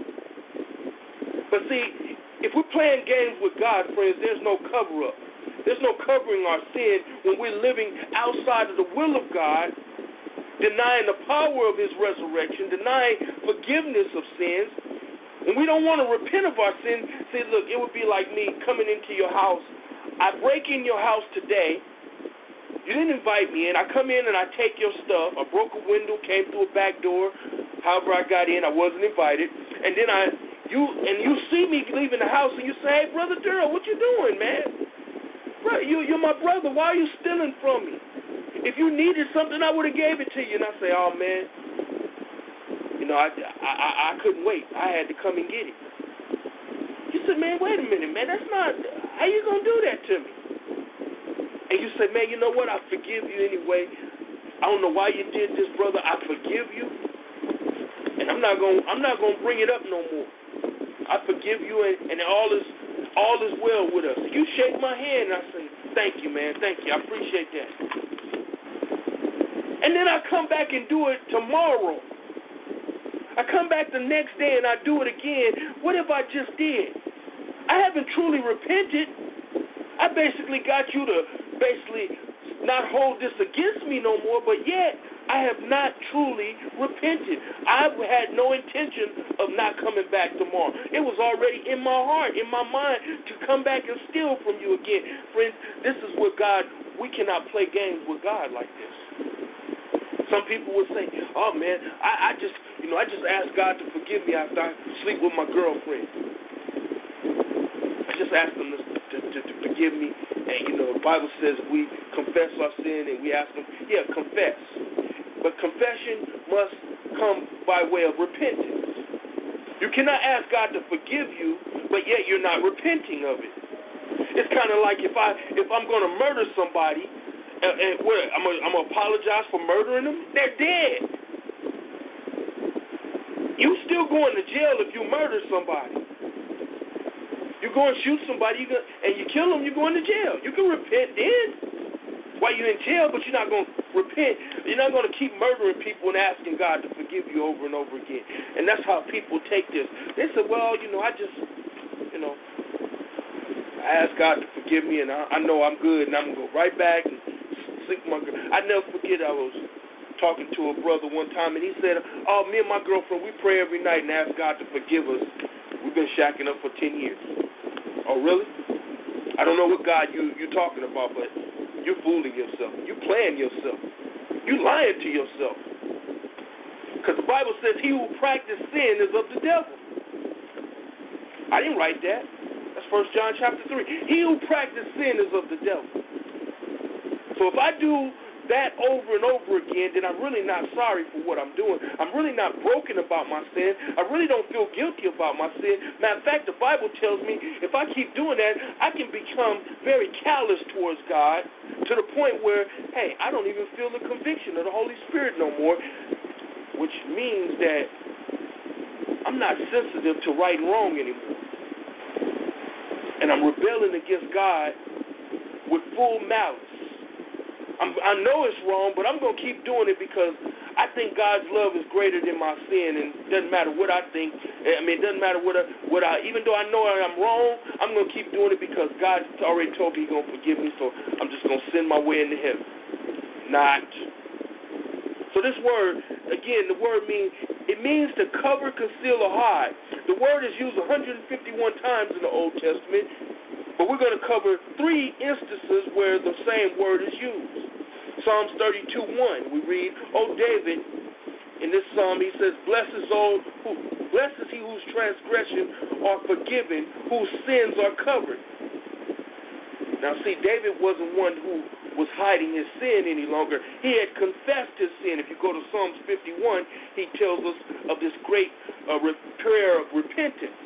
But see, if we're playing games with God, friends, there's no cover-up. There's no covering our sin when we're living outside of the will of God, denying the power of his resurrection, denying forgiveness of sins. When we don't want to repent of our sin, say, look, it would be like me coming into your house. I break in your house today. You didn't invite me in. I come in and I take your stuff. I broke a window, came through a back door. However I got in, I wasn't invited. And then I, you, and you see me leaving the house, and you say, hey, Brother Durrell, what you doing, man? Bro, you, you're my brother. Why are you stealing from me? If you needed something, I would have gave it to you. And I say, oh, man. You know, I, I, I couldn't wait. I had to come and get it. You said, man, wait a minute, man. That's not, how you going to do that to me? And you say, man, you know what? I forgive you anyway. I don't know why you did this, brother. I forgive you. And I'm not going I'm not going to bring it up no more. I forgive you, and, and all is all is well with us. You shake my hand, and I say, thank you, man. Thank you. I appreciate that. And then I come back and do it tomorrow. I come back the next day and I do it again. What if I just did? I haven't truly repented. I basically got you to basically not hold this against me no more, but yet I have not truly repented. I had no intention of not coming back tomorrow. It was already in my heart, in my mind, to come back and steal from you again. Friends, this is what God, we cannot play games with God like this. Some people would say, oh, man, I, I just, you know, I just asked God to forgive me after I sleep with my girlfriend. I just asked him to, to, to, to forgive me. And, you know, the Bible says we confess our sin and we ask him, yeah, confess. But confession must come by way of repentance. You cannot ask God to forgive you, but yet you're not repenting of it. It's kind of like if, I, if I'm going to murder somebody, And, and what, I'm going to apologize for murdering them? They're dead. You still going to jail if you murder somebody. You go and shoot somebody you go, and you kill them, you're going to jail. You can repent then while you're in jail, but you're not going to repent. You're not going to keep murdering people and asking God to forgive you over and over again. And that's how people take this. They say, well, you know, I just, you know, I asked God to forgive me, and I, I know I'm good, and I'm going to go right back and sleep with my girl. I never forget I was talking to a brother one time, and he said, oh, me and my girlfriend, we pray every night and ask God to forgive us. We've been shacking up for ten years. Oh, really? I don't know what God you, you're talking about, but you're fooling yourself. You're playing yourself. You're lying to yourself. Because the Bible says he who practices sin is of the devil. I didn't write that. That's First John chapter three. He who practices sin is of the devil. So if I do that over and over again, then I'm really not sorry for what I'm doing. I'm really not broken about my sin. I really don't feel guilty about my sin. Matter of fact, the Bible tells me if I keep doing that, I can become very callous towards God to the point where, hey, I don't even feel the conviction of the Holy Spirit no more, which means that I'm not sensitive to right and wrong anymore. And I'm rebelling against God with full malice. I'm, I know it's wrong, but I'm going to keep doing it because I think God's love is greater than my sin, and it doesn't matter what I think. I mean, it doesn't matter what I, what I even though I know I'm wrong, I'm going to keep doing it because God already told me he's going to forgive me, so I'm just going to send my way into heaven. Not. So this word, again, the word means, it means to cover, conceal, or hide. The word is used one hundred fifty-one times in the Old Testament, but we're going to cover three instances where the same word is used. Psalms thirty-two one, we read, O David, in this psalm he says, Blessed is, all who, blessed is he whose transgressions are forgiven, whose sins are covered. Now see, David wasn't one who was hiding his sin any longer. He had confessed his sin. If you go to Psalms fifty-one, he tells us of this great uh, prayer of repentance.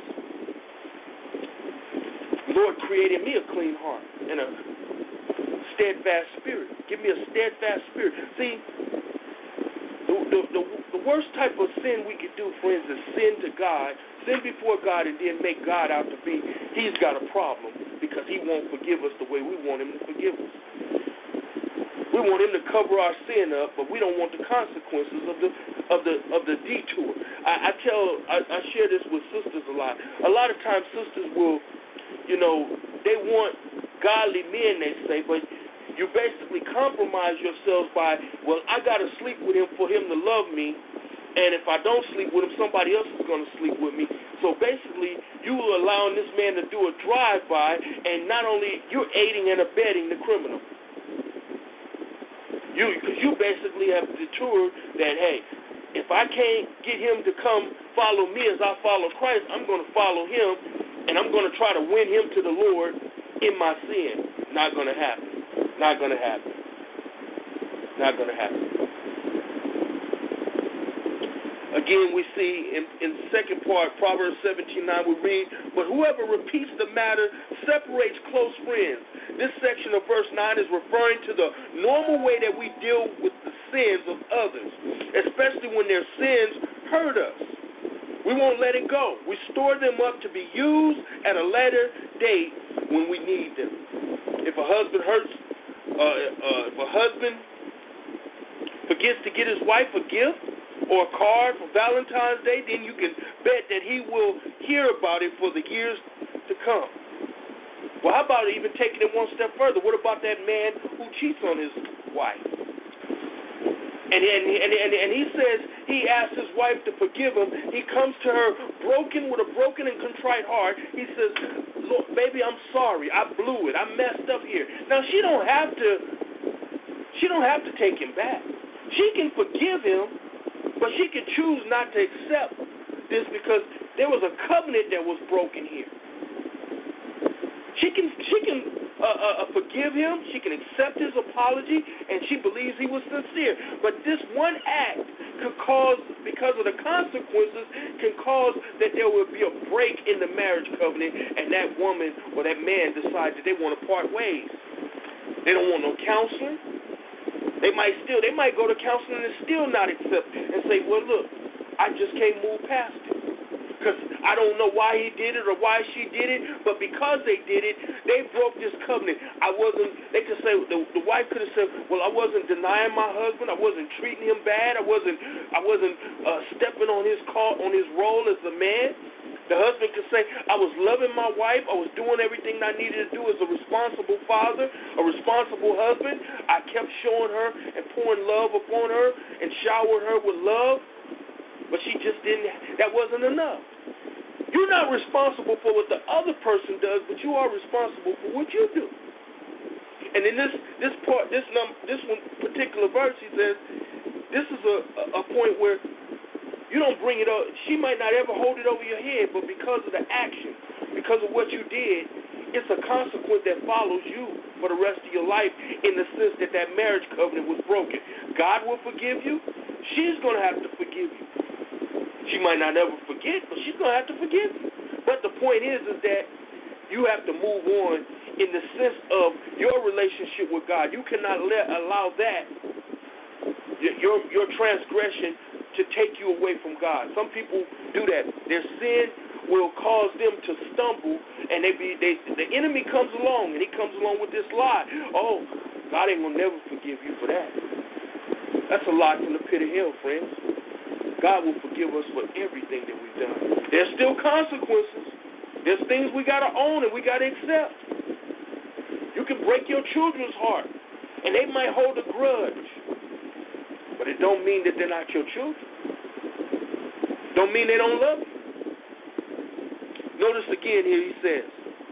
Lord, created me a clean heart and a steadfast spirit. Give me a steadfast spirit. See, the, the, the, the worst type of sin we could do, friends, is sin to God, sin before God, and then make God out to be, he's got a problem because he won't forgive us the way we want him to forgive us. We want him to cover our sin up, but we don't want the consequences of the of the of the detour. I, I tell, I, I share this with sisters a lot. A lot of times, sisters will, you know, they want godly men, they say, but you basically compromise yourselves by, well, I got to sleep with him for him to love me, and if I don't sleep with him, somebody else is going to sleep with me. So basically, you are allowing this man to do a drive-by, and not only you're aiding and abetting the criminal. You, because you basically have detoured that, hey, if I can't get him to come follow me as I follow Christ, I'm going to follow him, and I'm going to try to win him to the Lord in my sin. Not going to happen. Not going to happen. Not going to happen. Again, we see in, in the second part, Proverbs seventeen nine, we read, but whoever repeats the matter separates close friends. This section of verse nine is referring to the normal way that we deal with the sins of others, especially when their sins hurt us. We won't let it go. We store them up to be used at a later date when we need them. If a husband hurts, uh, uh, if a husband forgets to get his wife a gift or a card for Valentine's Day, then you can bet that he will hear about it for the years to come. Well, how about even taking it one step further? What about that man who cheats on his wife? And, and, and, and, and he says he asks his wife to forgive him. He comes to her broken with a broken and contrite heart. He says, Look, baby, I'm sorry. I blew it. I messed up here. Now, she don't have to, she don't have to take him back. She can forgive him, but she can choose not to accept this because there was a covenant that was broken here. She can she can uh, uh, forgive him. She can accept his apology, and she believes he was sincere. But this one act could cause, because of the consequences, can cause that there will be a break in the marriage covenant, and that woman or that man decides that they want to part ways. They don't want no counseling. They might still, they might go to counseling and still not accept and say, well, look, I just can't move past it. Because I don't know why he did it or why she did it, but because they did it, they broke this covenant. I wasn't, they could say, the, the wife could have said, well, I wasn't denying my husband. I wasn't treating him bad. I wasn't, I wasn't uh, stepping on his call, on his role as a man. The husband could say, I was loving my wife. I was doing everything I needed to do as a responsible father, a responsible husband. I kept showing her and pouring love upon her and showered her with love, but she just didn't, that wasn't enough. You're not responsible for what the other person does, but you are responsible for what you do. And in this this part, this num, this one particular verse, he says, this is a, a point where you don't bring it up. She might not ever hold it over your head, but because of the action, because of what you did, it's a consequence that follows you for the rest of your life in the sense that that marriage covenant was broken. God will forgive you. She's going to have to forgive you. She might not ever forget, but she's going to have to forgive you. But the point is, is that you have to move on in the sense of your relationship with God. You cannot let allow that, your your transgression, to take you away from God. Some people do that. Their sin will cause them to stumble, and they be they the enemy comes along, and he comes along with this lie. Oh, God ain't gonna never forgive you for that. That's a lie from the pit of hell, friends. God will forgive us for everything that we've done. There's still consequences. There's things we got to own and we got to accept. You can break your children's heart, and they might hold a grudge, but it don't mean that they're not your children. Don't mean they don't love you. Notice again here he says,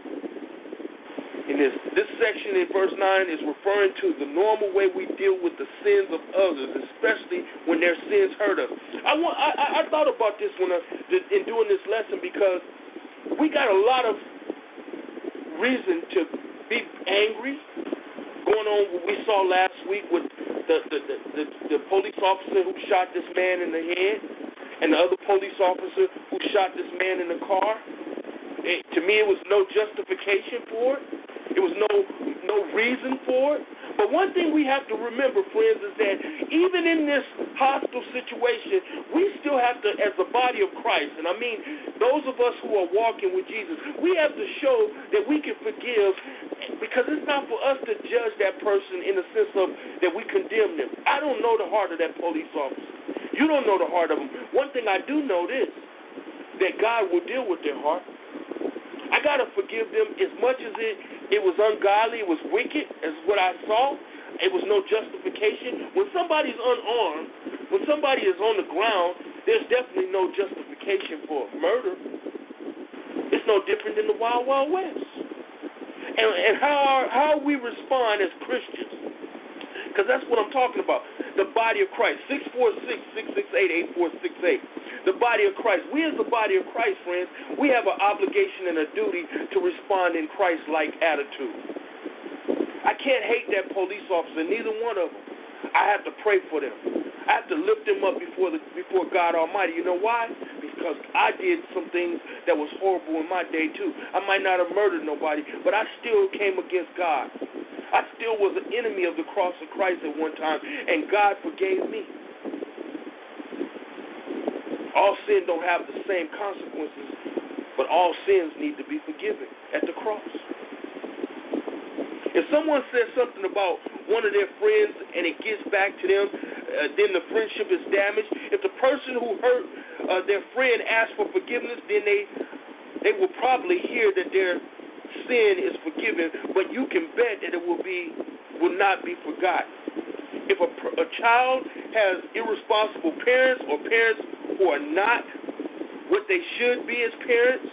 in this, this section in verse nine is referring to the normal way we deal with the sins of others, especially when their sins hurt us. I, want, I, I thought about this when I, in doing this lesson because we got a lot of reason to be angry going on what we saw last week with the, the, the, the, the police officer who shot this man in the head and the other police officer who shot this man in the car. It, to me, it was no justification for it. It was no no reason for it. But one thing we have to remember, friends, is that even in this hostile situation, we still have to, as the body of Christ, and I mean those of us who are walking with Jesus, we have to show that we can forgive, because it's not for us to judge that person in the sense of that we condemn them. I don't know the heart of that police officer. You don't know the heart of them. One thing I do know this, that God will deal with their heart. I got to forgive them as much as it, it was ungodly, it was wicked, as what I saw. It was no justification. When somebody's unarmed, when somebody is on the ground, there's definitely no justification for murder. It's no different than the Wild Wild West. And, and how, how we respond as Christians, because that's what I'm talking about, the body of Christ, six four six, six six eight, eight four six eight. The body of Christ. We as the body of Christ, friends, we have an obligation and a duty to respond in Christ-like attitude. I can't hate that police officer, neither one of them. I have to pray for them. I have to lift them up before the, before God Almighty. You know why? Because I did some things that was horrible in my day too. I might not have murdered nobody, but I still came against God. I still was an enemy of the cross of Christ at one time, and God forgave me. All sin don't have the same consequences, but all sins need to be forgiven at the cross. If someone says something about one of their friends and it gets back to them, uh, then the friendship is damaged. If the person who hurt uh, their friend asks for forgiveness, then they they will probably hear that their sin is forgiven, but you can bet that it will be will not be forgotten. If a, a child has irresponsible parents or parents who are not what they should be as parents,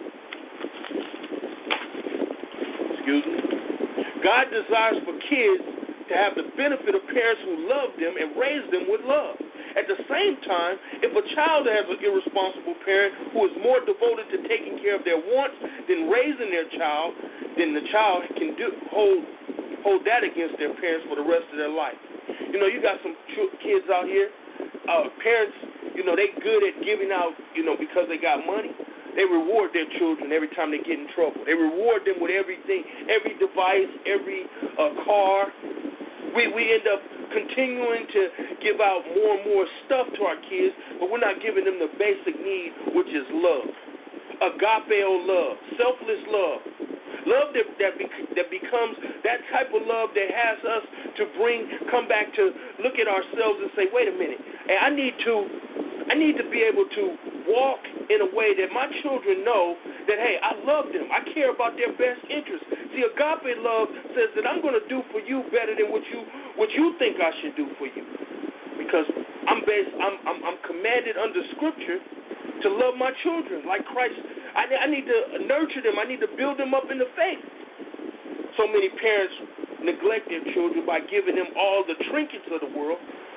excuse me, God desires for kids to have the benefit of parents who love them and raise them with love. At the same time, if a child has an irresponsible parent who is more devoted to taking care of their wants than raising their child, then the child can do, hold hold that against their parents for the rest of their life. You know, you got some ch- kids out here, uh, parents, you know, they good at giving out, you know, because they got money. They reward their children every time they get in trouble. They reward them with everything, every device, every uh, car. We we end up continuing to give out more and more stuff to our kids, but we're not giving them the basic need, which is love. Agapeo love, selfless love. Love that that, bec- that becomes that type of love that has us to bring, come back to look at ourselves and say, wait a minute, hey, I need to, I need to be able to walk in a way that my children know that, hey, I love them. I care about their best interests. See, agape love says that I'm going to do for you better than what you what you think I should do for you, because I'm based, I'm I'm, I'm commanded under Scripture to love my children like Christ. I, I need to nurture them. I need to build them up in the faith. So many parents neglect their children by giving them all the trinkets of the world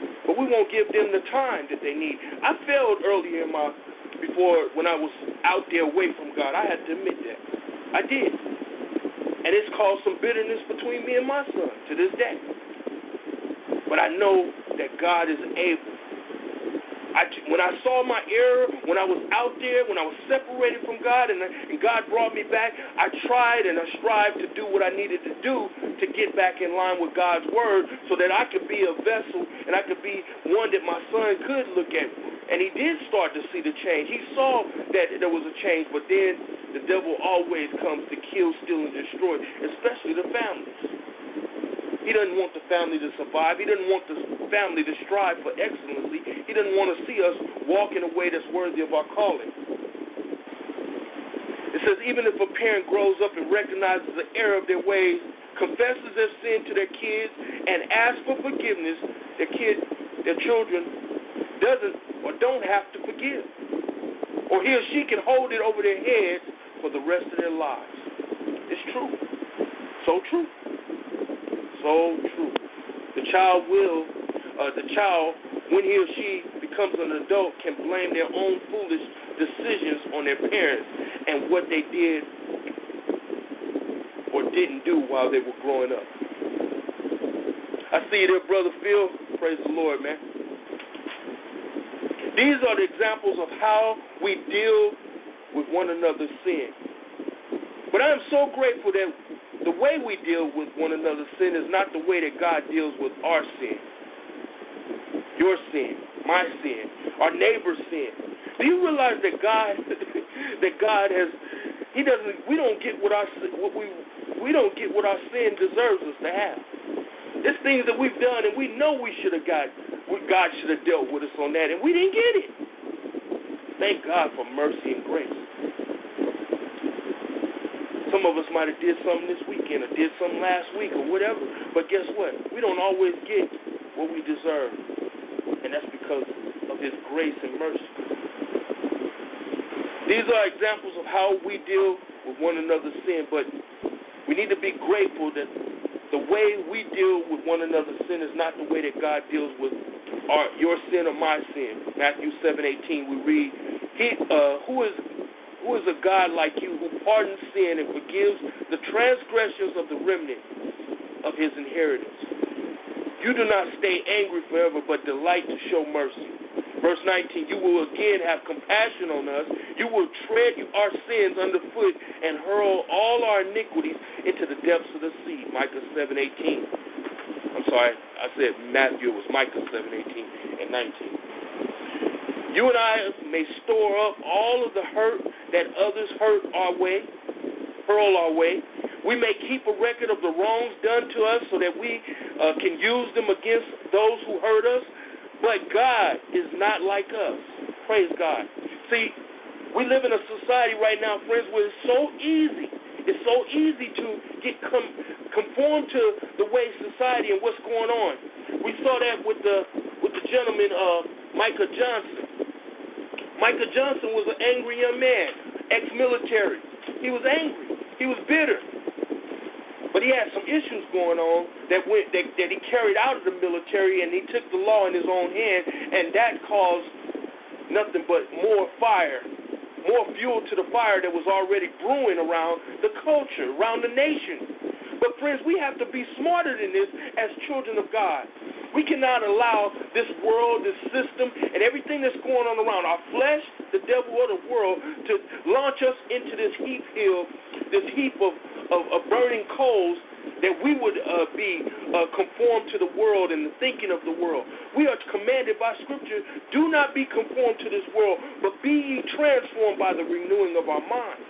but we won't give them the time that they need. I failed earlier in my, before when I was out there away from God. I had to admit that. I did. And it's caused some bitterness between me and my son to this day. But I know that God is able. I, when I saw my error, when I was out there, when I was separated from God and, and God brought me back, I tried and I strived to do what I needed to do to get back in line with God's word so that I could be a vessel and I could be one that my son could look at. And he did start to see the change. He saw that there was a change, but then the devil always comes to kill, steal, and destroy, especially the families. He doesn't want the family to survive. He doesn't want the family to strive for excellency. He doesn't want to see us walk in a way that's worthy of our calling. It says, even if a parent grows up and recognizes the error of their ways, confesses their sin to their kids, and asks for forgiveness, their kid, their children doesn't or don't have to forgive. Or he or she can hold it over their heads for the rest of their lives. It's true. So true. So true. The child will, uh, the child, when he or she becomes an adult, can blame their own foolish decisions on their parents and what they did or didn't do while they were growing up. I see you there, Brother Phil. Praise the Lord, man. These are the examples of how we deal with one another's sin. But I am so grateful that the way we deal with one another's sin is not the way that God deals with our sin. Your sin, my sin, our neighbor's sin. Do you realize that God, that God has, He doesn't, we don't get what our, what we, we don't get what our sin deserves us to have. It's things that we've done and we know we should have got, God should have dealt with us on that, and we didn't get it. Thank God for mercy and grace. Some of us might have did something this weekend or did something last week or whatever, but guess what? We don't always get what we deserve, and that's because of His grace and mercy. These are examples of how we deal with one another's sin, but we need to be grateful that the way we deal with one another's sin is not the way that God deals with our, your sin or my sin. Matthew seven eighteen, we read, he, uh, who is Who is a God like you who pardons sin and forgives the transgressions of the remnant of his inheritance? You do not stay angry forever, but delight to show mercy. Verse nineteen, you will again have compassion on us. You will tread our sins underfoot and hurl all our iniquities into the depths of the sea. Micah seven eighteen. I'm sorry, I said Matthew. It was Micah seven eighteen and nineteen. You and I may store up all of the hurt that others hurt our way, hurl our way. We may keep a record of the wrongs done to us so that we uh, can use them against those who hurt us. But God is not like us. Praise God. See, we live in a society right now, friends, where it's so easy. It's so easy to get com- conform to the way society and what's going on. We saw that with the with the gentleman, uh, Micah Johnson. Micah Johnson was an angry young man, ex-military. He was angry. He was bitter. But he had some issues going on that went that, that he carried out of the military, and he took the law in his own hand, and that caused nothing but more fire, more fuel to the fire that was already brewing around the culture, around the nation. But friends, we have to be smarter than this as children of God. We cannot allow this world, this system, and everything that's going on around our flesh, the devil, or the world to launch us into this heap hill, this heap of, of, of burning coals that we would uh, be uh, conformed to the world and the thinking of the world. We are commanded by Scripture, do not be conformed to this world, but be ye transformed by the renewing of our minds.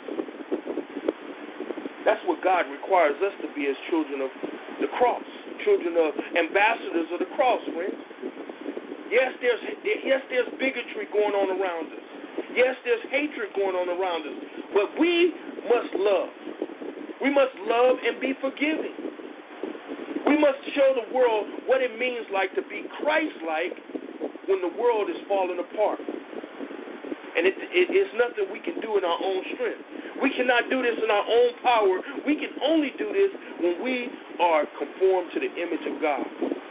That's what God requires us to be as children of the cross, children of ambassadors of the cross, friends. Yes, there's yes, there's bigotry going on around us. Yes, there's hatred going on around us. But we must love. We must love and be forgiving. We must show the world what it means like to be Christ-like when the world is falling apart. And it, it, it's nothing we can do in our own strength. We cannot do this in our own power. We can only do this when we are conformed to the image of God.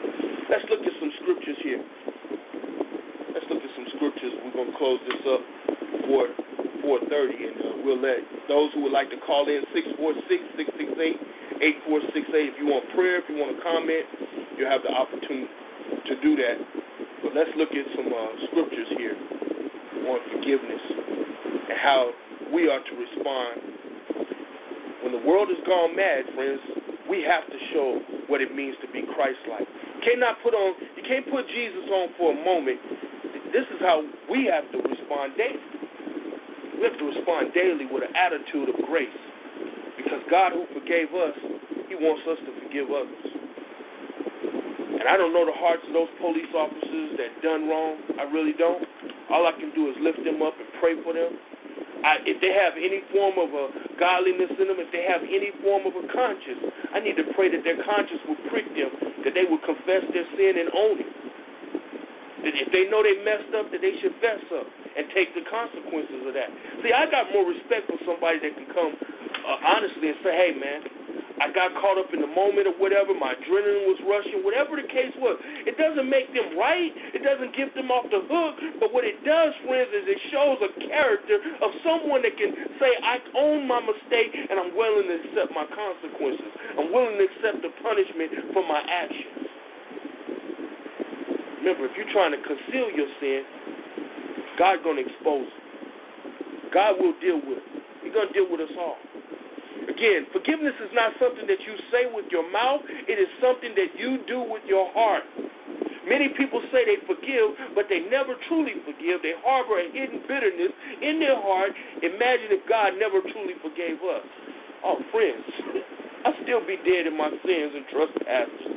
Let's look at some scriptures here. Let's look at some scriptures. We're going to close this up for four thirty, and uh, we'll let those who would like to call in six four six, six six eight, eight four six eight. If you want prayer, if you want to comment, you have the opportunity to do that. But let's look at some uh, scriptures here on forgiveness and how we are to respond. When the world has gone mad, friends, we have to show what it means to be Christ-like. You cannot put on, you can't put Jesus on for a moment. This is how we have to respond daily. We have to respond daily with an attitude of grace. Because God who forgave us, he wants us to forgive others. And I don't know the hearts of those police officers that done wrong. I really don't. All I can do is lift them up and pray for them. I, if they have any form of a godliness in them, if they have any form of a conscience, I need to pray that their conscience will prick them, that they will confess their sin and own it. That if they know they messed up, that they should fess up and take the consequences of that. See, I got more respect for somebody that can come uh, honestly and say, hey, man, I got caught up in the moment or whatever, my adrenaline was rushing, whatever the case was. It doesn't make them right. It doesn't get them off the hook. But what it does, friends, is it shows a character of someone that can say, I own my mistake and I'm willing to accept my consequences. I'm willing to accept the punishment for my actions. Remember, if you're trying to conceal your sin, God's going to expose it. God will deal with it. He's going to deal with us all. Again, forgiveness is not something that you say with your mouth. It is something that you do with your heart. Many people say they forgive, but they never truly forgive. They harbor a hidden bitterness in their heart. Imagine if God never truly forgave us. Oh, friends, I'd still be dead in my sins and trespasses.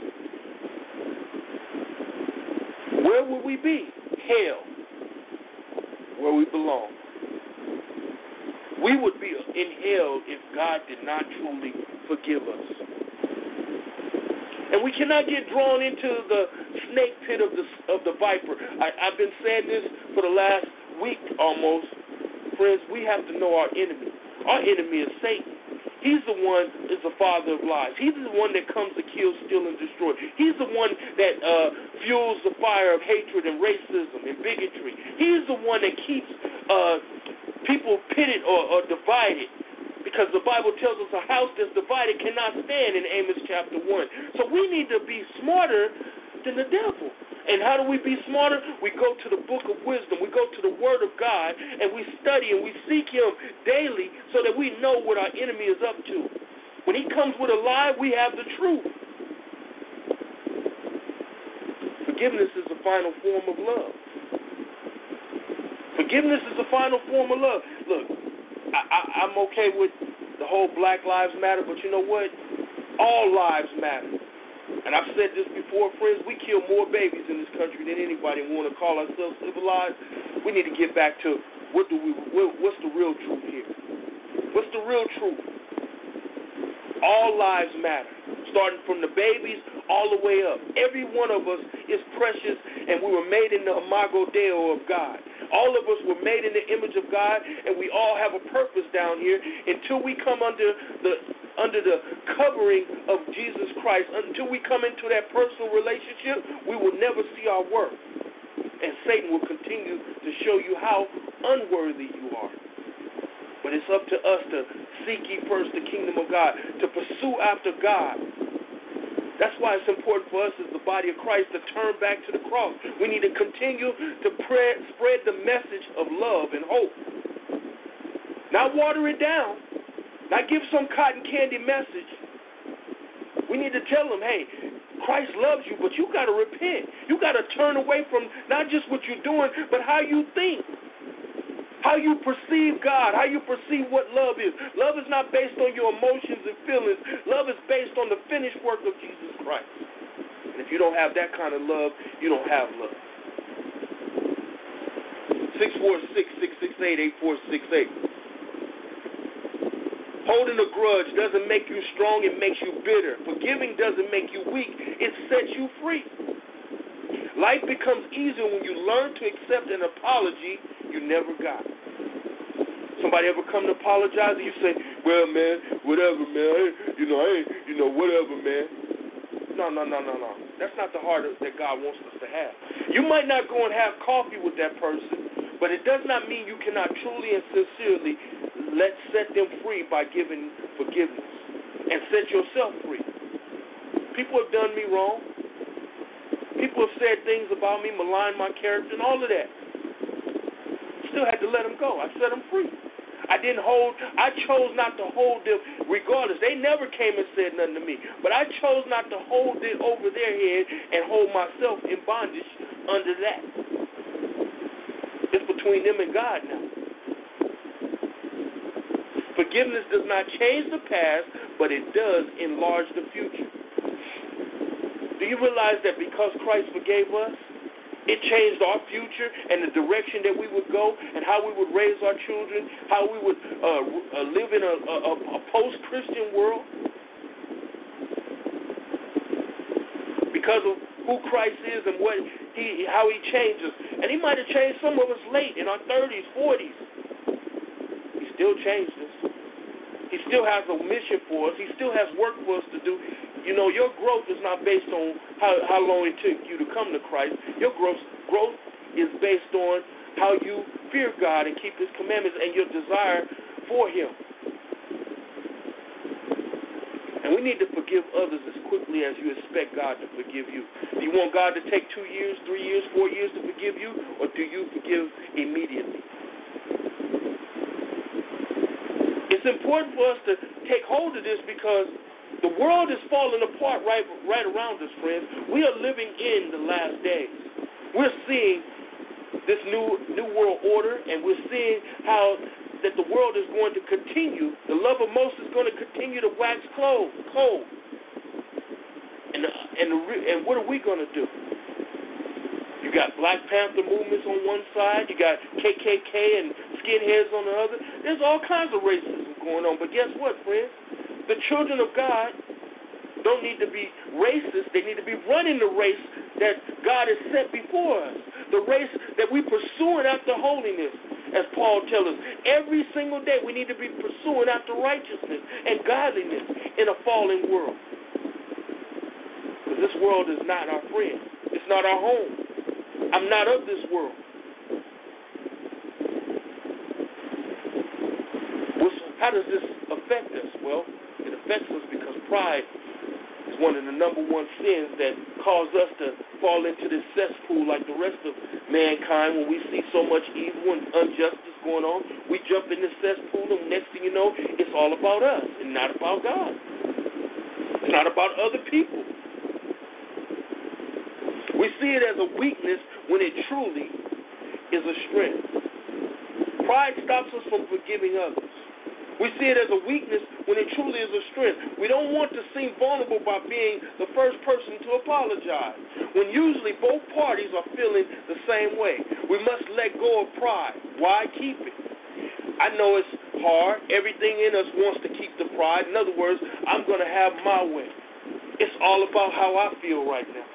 Where would we be? Hell, where we belong. We would be in hell if God did not truly forgive us. And we cannot get drawn into the snake pit of the of the viper. I, I've been saying this for the last week almost. Friends, we have to know our enemy. Our enemy is Satan. He's the one is the father of lies. He's the one that comes to kill, steal, and destroy. He's the one that uh, fuels the fire of hatred and racism and bigotry. He's the one that keeps uh, people pitted or, or divided, because the Bible tells us a house that's divided cannot stand in Amos chapter one. So we need to be smarter than the devil. And how do we be smarter? We go to the book of wisdom. We go to the word of God, and we study and we seek him daily so that we know what our enemy is up to. When he comes with a lie, we have the truth. Forgiveness is the final form of love. Forgiveness is the final form of love. Look, I, I, I'm okay with the whole Black Lives Matter, but you know what? All lives matter. And I've said this before, friends, we kill more babies in this country than anybody, and we want to call ourselves civilized. We need to get back to what do we? what's the real truth here? What's the real truth? All lives matter, starting from the babies all the way up. Every one of us is precious, and we were made in the imago Dei of God. All of us were made in the image of God, and we all have a purpose down here. Until we come under the under the covering of Jesus Christ, until we come into that personal relationship, we will never see our worth. And Satan will continue to show you how unworthy you are. But it's up to us to seek ye first the kingdom of God, to pursue after God. That's why it's important for us as the body of Christ to turn back to the cross. We need to continue to pray, spread the message of love and hope. Not water it down. Not give some cotton candy message. We need to tell them, hey, Christ loves you, but you got to repent. You got to turn away from not just what you're doing, but how you think. How you perceive God, how you perceive what love is. Love is not based on your emotions and feelings. Love is based on the finished work of Jesus Christ. And if you don't have that kind of love, you don't have love. six four six, six six eight, eight four six eight. Holding a grudge doesn't make you strong, it makes you bitter. Forgiving doesn't make you weak, it sets you free. Life becomes easier when you learn to accept an apology you never got. Somebody ever come to apologize and you say, well, man, whatever, man, you know, I ain't, you know, whatever, man. No, no, no, no, no. That's not the heart that God wants us to have. You might not go and have coffee with that person, but it does not mean you cannot truly and sincerely let set them free by giving forgiveness and set yourself free. People have done me wrong. People have said things about me, maligned my character, and all of that. Still had to let them go. I set them free. I didn't hold, I chose not to hold them regardless. They never came and said nothing to me. But I chose not to hold it over their head and hold myself in bondage under that. It's between them and God now. Forgiveness does not change the past, but it does enlarge the future. Do you realize that because Christ forgave us, it changed our future and the direction that we would go and how we would raise our children, how we would uh, uh, live in a, a, a post-Christian world? Because of who Christ is and what he, how he changes. And he might have changed some of us late in our thirties, forties. He still changed us. He still has a mission for us. He still has work for us to do. You know, your growth is not based on how, how long it took you to come to Christ. Your growth, growth is based on how you fear God and keep his commandments and your desire for him. And we need to forgive others as quickly as you expect God to forgive you. Do you want God to take two years, three years, four years to forgive you, or do you forgive immediately? It's important for us to take hold of this because the world is falling apart right, right around us, friends. We are living in the last days. We're seeing this new new world order, and we're seeing how that the world is going to continue. The love of most is going to continue to wax cold. cold. And and the, and what are we going to do? You got Black Panther movements on one side. You got K K K and skinheads on the other. There's all kinds of racism going on. But guess what, friends? The children of God don't need to be racist. They need to be running the race that God has set before us. The race that we're pursuing after holiness, as Paul tells us. Every single day we need to be pursuing after righteousness and godliness in a fallen world. Because this world is not our friend. It's not our home. I'm not of this world. How does this affect us? Well, it affects us because pride is one of the number one sins that cause us to fall into this cesspool like the rest of mankind. When we see so much evil and injustice going on, we jump in this cesspool, and next thing you know, it's all about us and not about God. It's not about other people. We see it as a weakness when it truly is a strength. Pride stops us from forgiving others. We see it as a weakness when it truly is a strength. We don't want to seem vulnerable by being the first person to apologize, when usually both parties are feeling the same way. We must let go of pride. Why keep it? I know it's hard. Everything in us wants to keep the pride. In other words, I'm going to have my way. It's all about how I feel right now.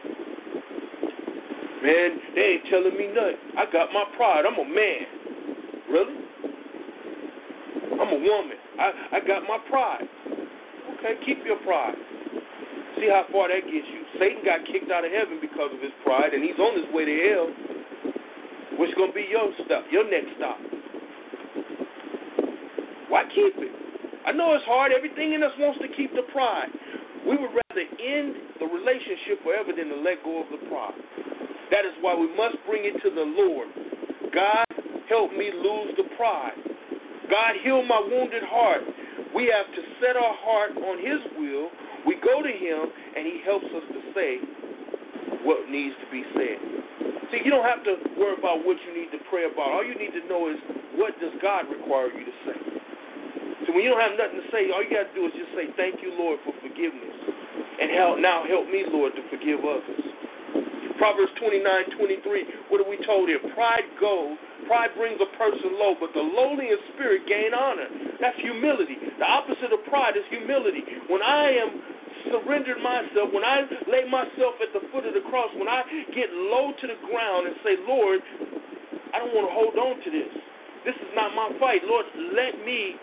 Man, they ain't telling me nothing. I got my pride. I'm a man. Really? I'm a woman. I, I got my pride. Okay, keep your pride. See how far that gets you. Satan got kicked out of heaven because of his pride, and he's on his way to hell. What's going to be your stop, your next stop? Why keep it? I know it's hard. Everything in us wants to keep the pride. We would rather end the relationship forever than to let go of the pride. That is why we must bring it to the Lord. God, help me lose the pride. God, heal my wounded heart. We have to set our heart on his will. We go to him, and he helps us to say what needs to be said. See, you don't have to worry about what you need to pray about. All you need to know is, what does God require you to say? So when you don't have nothing to say, all you got to do is just say, thank you, Lord, for forgiveness. And help, now help me, Lord, to forgive others. Proverbs twenty-nine twenty-three, what are we told here? Pride goes. Pride brings a person low, but the lowly in spirit gain honor. That's humility. The opposite of pride is humility. When I am surrendered myself, when I lay myself at the foot of the cross, when I get low to the ground and say, Lord, I don't want to hold on to this. This is not my fight. Lord, let me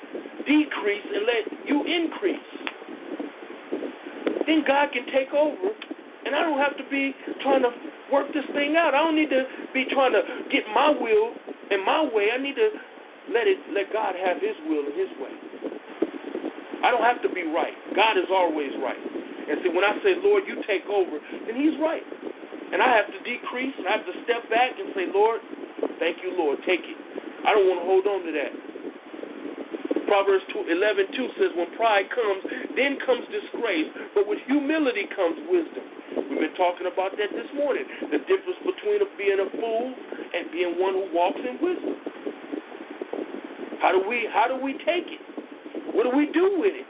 decrease and let you increase. Then God can take over And I don't have to be trying to work this thing out. I don't need to be trying to get my will and my way. I need to let it let God have his will and his way. I don't have to be right. God is always right. And see, when I say, Lord, you take over, then he's right. And I have to decrease and I have to step back and say, Lord, thank you, Lord, take it. I don't want to hold on to that. Proverbs eleven two says, when pride comes, then comes disgrace, but with humility comes wisdom. We've been talking about that this morning, the difference between being a fool and being one who walks in wisdom. How do we, how do we take it? What do we do with it?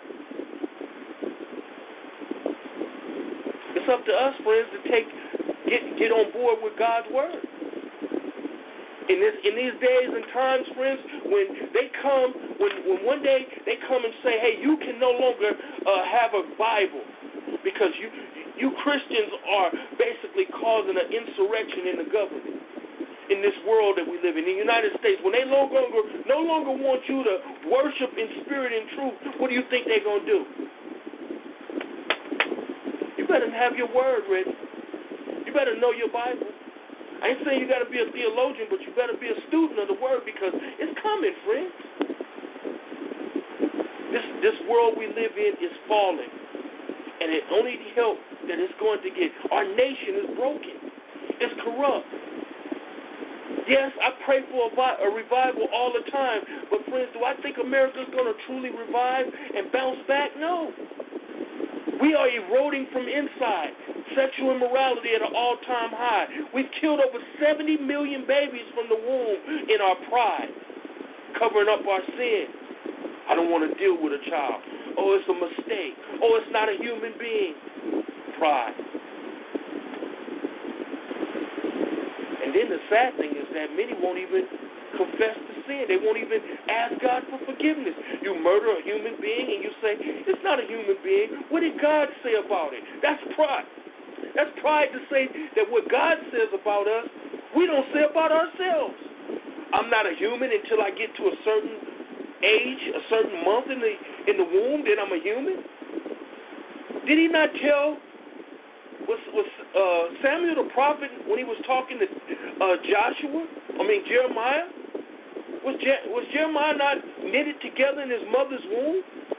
It's up to us, friends, to take, get, get on board with God's word. In this, in these days and times, friends, when they come, when, when one day they come and say, hey, you can no longer uh, have a Bible because you, you Christians are basically causing an insurrection in the government, in this world that we live in, in the United States. When they no longer, no longer want you to worship in spirit and truth, what do you think they're going to do? You better have your word ready. You better know your Bible. I ain't saying you got to be a theologian, but you better be a student of the word because it's coming, friends. This this world we live in is falling, and it only help that it's going to get. Our nation is broken. It's corrupt. Yes, I pray for a, a revival all the time, but friends, do I think America's going to truly revive and bounce back? No. We are eroding from inside. Sexual immorality at an all-time high. We've killed over seventy million babies from the womb in our pride, covering up our sin. I don't want to deal with a child. Oh, it's a mistake. Oh, it's not a human being. Pride. And then the sad thing is that many won't even confess the sin. They won't even ask God for forgiveness. You murder a human being and you say, it's not a human being. What did God say about it? That's pride. That's pride to say that what God says about us, we don't say about ourselves. I'm not a human until I get to a certain age, a certain month in the in the womb, then I'm a human. Did he not tell was was uh, Samuel the prophet when he was talking to uh, Joshua? I mean Jeremiah. Was Je- was Jeremiah not knitted together in his mother's womb?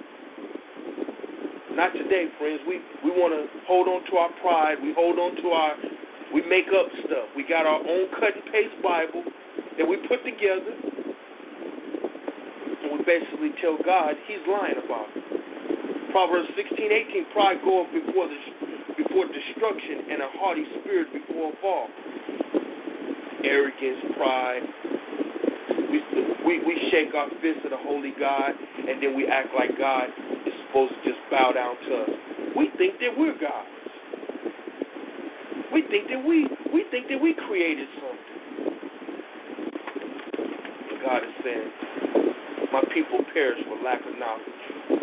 Not today, friends. We we want to hold on to our pride. We hold on to our, we make up stuff. We got our own cut and paste Bible that we put together, and we basically tell God he's lying about it. Proverbs sixteen eighteen, pride goeth before the before destruction, and a haughty spirit before a fall. Arrogance, pride. We, we we shake our fist at a holy God, and then we act like God is supposed to just bow down to us. We think that we're gods. We think that we we think that we created something. But God is saying, my people perish for lack of knowledge.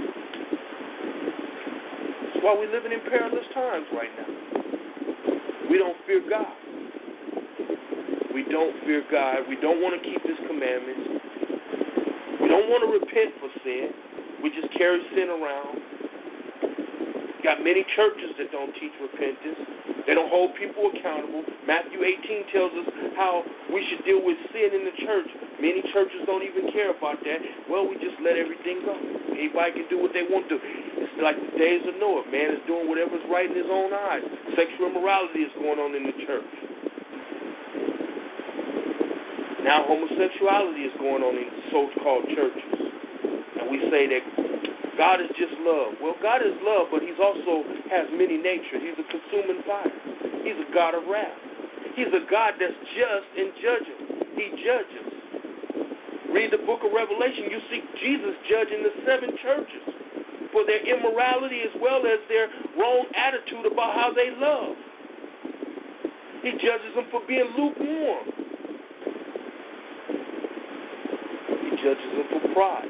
That's why we're living in perilous times right now. We don't fear God. We don't fear God. We don't want to keep his commandments. We don't want to repent for sin. We just carry sin around. Got many churches that don't teach repentance. They don't hold people accountable. Matthew eighteen tells us how we should deal with sin in the church. Many churches don't even care about that. Well, we just let everything go. Anybody can do what they want to. It's like the days of Noah. Man is doing whatever's right in his own eyes. Sexual immorality is going on in the church. Now homosexuality is going on in so-called churches. And we say that God is just love. Well, God is love, but he also has many natures. He's a consuming fire. He's a God of wrath. He's a God that's just in judging. He judges. Read the book of Revelation. You see Jesus judging the seven churches for their immorality as well as their wrong attitude about how they love. He judges them for being lukewarm. He judges them for pride.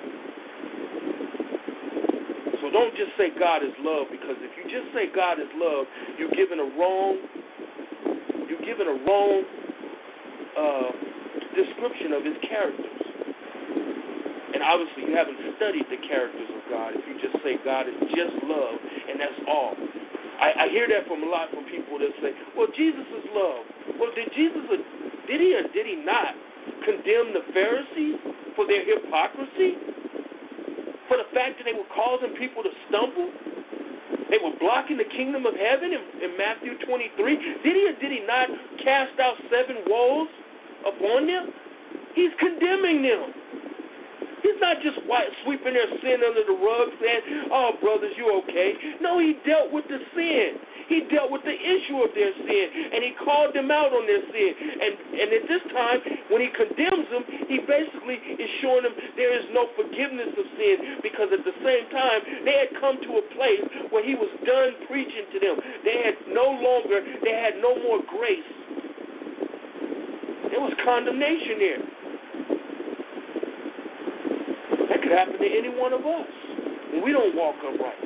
So don't just say God is love, because if you just say God is love, you're giving a wrong, you're giving a wrong uh, description of his characters. And obviously you haven't studied the characters of God if you just say God is just love and that's all. I, I hear that from a lot from people that say, well, Jesus is love. Well, did Jesus, did he or did he not condemn the Pharisees for their hypocrisy? For the fact that they were causing people to stumble? They were blocking the kingdom of heaven in, in Matthew twenty-three. Did he or did he not cast out seven woes upon them? He's condemning them. He's not just white, sweeping their sin under the rug saying, oh, brothers, you're okay. No, he dealt with the sin. He dealt with the issue of their sin, and he called them out on their sin. And, and at this time, when he condemns them, he basically is showing them there is no forgiveness of sin, because at the same time, they had come to a place where he was done preaching to them. They had no longer, they had no more grace. There was condemnation there. That could happen to any one of us when we don't walk upright.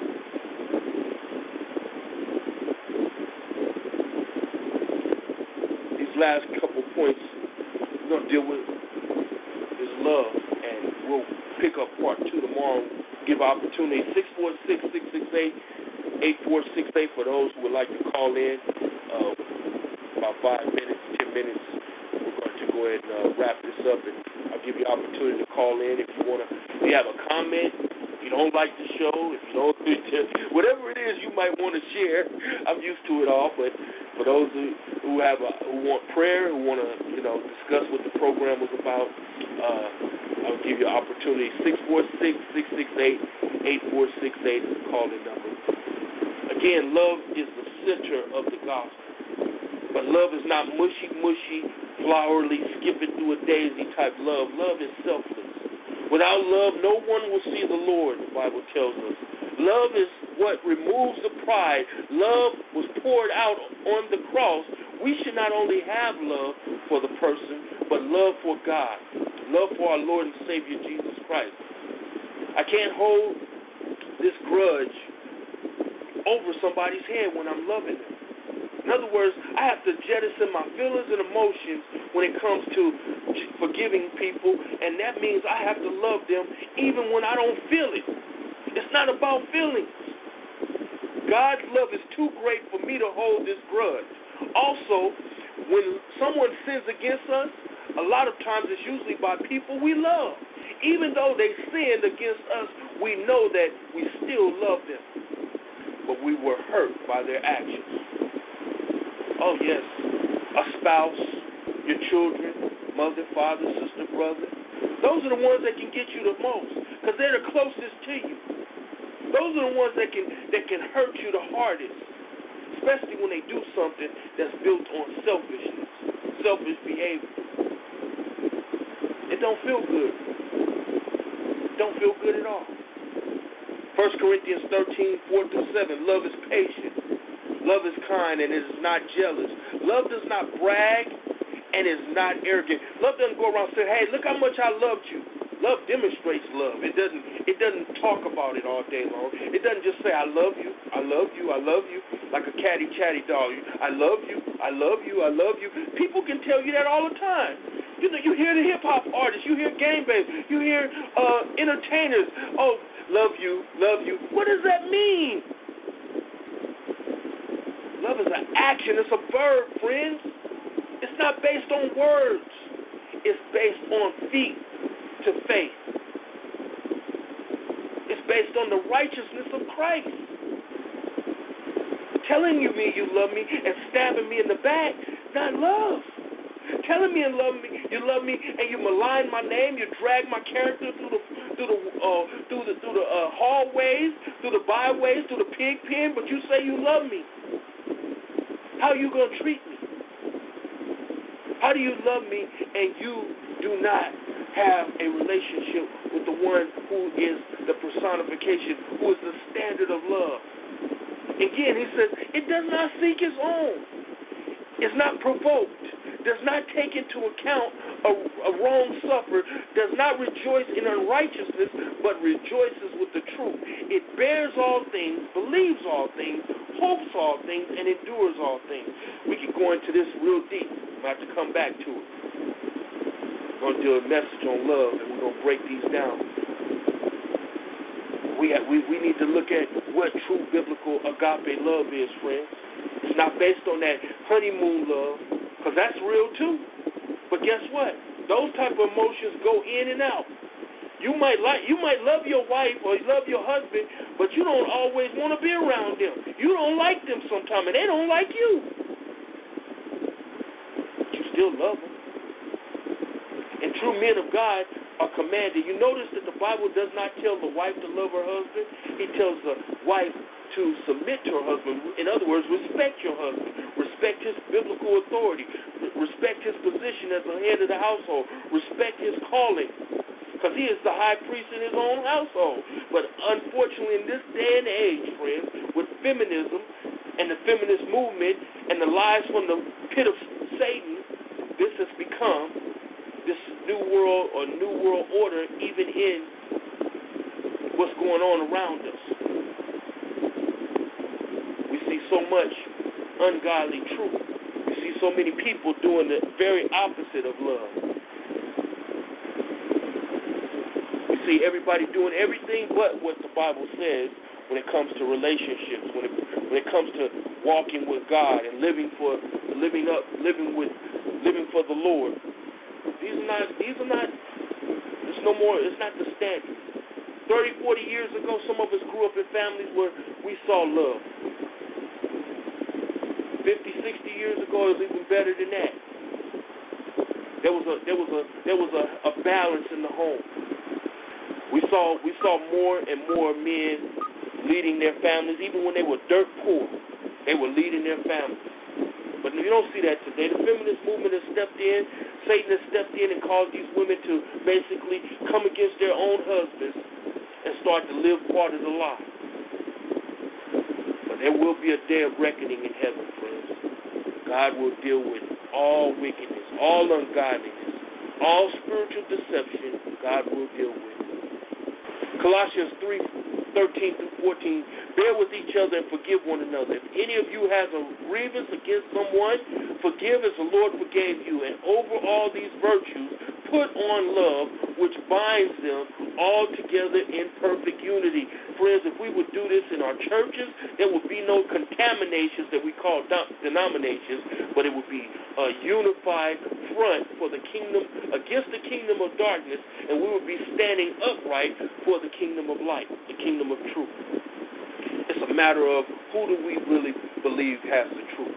These last couple points we're going to deal with is love, and we'll pick up part two tomorrow. Give opportunity six four six, six six eight, eight four six eight for those who would like to call in. Uh, about five minutes, ten minutes. We're going to go ahead and uh, wrap this up, and I'll give you opportunity to call in if you want to. If you have a comment, if you don't like the show, if you don't, whatever it is you might want to share. I'm used to it all, but for those who, who have a, who want prayer, who want to, you know, discuss what the program was about, uh, I'll give you an opportunity. six four six, six six eight, eight four six eight is the calling number. Again, love is the center of the gospel, but love is not mushy, mushy, flowery, skipping through a daisy type love. Love is selfless. Without love, no one will see the Lord, the Bible tells us. Love is what removes the pride. Love was poured out on the cross. We should not only have love for the person, but love for God. Love for our Lord and Savior, Jesus Christ. I can't hold this grudge over somebody's head when I'm loving them. In other words, I have to jettison my feelings and emotions when it comes to forgiving people, and that means I have to love them even when I don't feel it. It's not about feelings. God's love is too great for me to hold this grudge. Also, when someone sins against us, a lot of times it's usually by people we love. Even though they sinned against us, we know that we still love them, but we were hurt by their actions. Oh, yes, a spouse, your children, mother, father, sister, brother. Those are the ones that can get you the most, because they're the closest to you. Those are the ones that can that can hurt you the hardest, especially when they do something that's built on selfishness, selfish behavior. It don't feel good. It don't feel good at all. First Corinthians thirteen, four through seven, love is patient. Love is kind and is not jealous. Love does not brag and is not arrogant. Love doesn't go around saying, hey, look how much I loved you. Love demonstrates love. It doesn't it doesn't talk about it all day long. It doesn't just say, I love you, I love you, I love you, like a catty, chatty dog. I love you, I love you, I love you. People can tell you that all the time. You know, you hear the hip-hop artists, you hear game babes, you hear uh, entertainers, oh, love you, love you. What does that mean? Love is an action. It's a verb, friends. It's not based on words. It's based on feet to faith. It's based on the righteousness of Christ. Telling you me you love me and stabbing me in the back, not love. Telling me and love me, you love me, and you malign my name. You drag my character through the through the uh, through the through the uh, hallways, through the byways, through the pig pen. But you say you love me. How are you going to treat me? How do you love me and you do not have a relationship with the one who is the personification, who is the standard of love? Again, he says, it does not seek its own. It's not provoked. Does not take into account a, a wrong suffered. Does not rejoice in unrighteousness, but rejoices with the truth. It bears all things, believes all things, hopes all things, and endures all things. We can go into this real deep. We'll have to come back to it. We're going to do a message on love, and we're going to break these down. we, have, we we need to look at what true biblical agape love is, friends. It's not based on that honeymoon love, because that's real too. But guess what? Those type of emotions go in and out. You might like, you might love your wife or love your husband, but you don't always want to be around them. You don't like them sometimes, and they don't like you. But you still love them. And true men of God are commanded. You notice that the Bible does not tell the wife to love her husband. He tells the wife to submit to her husband. In other words, respect your husband. Respect his biblical authority. Respect his position as the head of the household. Respect his calling. Because he is the high priest in his own household. But unfortunately, in this day and age, friends, with feminism and the feminist movement and the lies from the pit of Satan, this has become this new world or new world order, even in what's going on around us. We see so much ungodly truth. We see so many people doing the very opposite of love. See everybody doing everything but what the Bible says when it comes to relationships, when it when it comes to walking with God and living for living up living with living for the Lord. These are not these are not it's no more it's not the standard. thirty, forty years ago, some of us grew up in families where we saw love. fifty, sixty years ago, it was even better than that. There was a there was a there was a, a balance in the home. We saw we saw more and more men leading their families, even when they were dirt poor. They were leading their families. But you don't see that today. The feminist movement has stepped in. Satan has stepped in and caused these women to basically come against their own husbands and start to live part of the lie. But there will be a day of reckoning in heaven, friends. God will deal with all wickedness, all ungodliness, all spiritual deception. God will deal with. Colossians three, thirteen through fourteen, bear with each other and forgive one another. If any of you has a grievance against someone, forgive as the Lord forgave you. And over all these virtues, put on love, which binds them all together in perfect unity. Friends, if we would do this in our churches, there would be no contaminations that we call denominations, but it would be a unified front for the kingdom, against the kingdom of darkness, and we would be standing upright for the kingdom of light, the kingdom of truth. It's a matter of who do we really believe has the truth.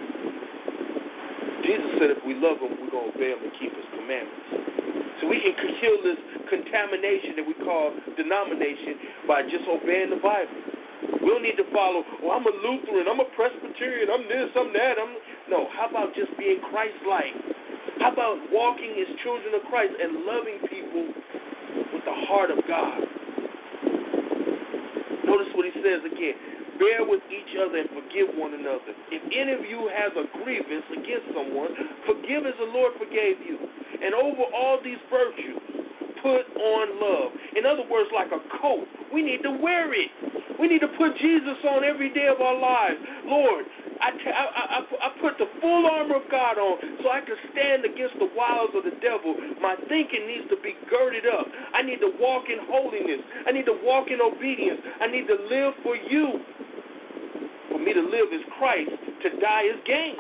Jesus said if we love him, we're going to obey him and keep his commandments. So we can kill this contamination that we call denomination by just obeying the Bible. We don't need to follow, oh, I'm a Lutheran, I'm a Presbyterian, I'm this, I'm that. I'm No, how about just being Christ-like? How about walking as children of Christ and loving people with the heart of God? Notice what he says again. Bear with each other and forgive one another. If any of you has a grievance against someone, forgive as the Lord forgave you. And over all these virtues, put on love. In other words, like a coat, we need to wear it. We need to put Jesus on every day of our lives. Lord, I, t- I, I, I put the full armor of God on so I can stand against the wiles of the devil. My thinking needs to be girded up. I need to walk in holiness. I need to walk in obedience. I need to live for you. For me to live is Christ, to die is gain.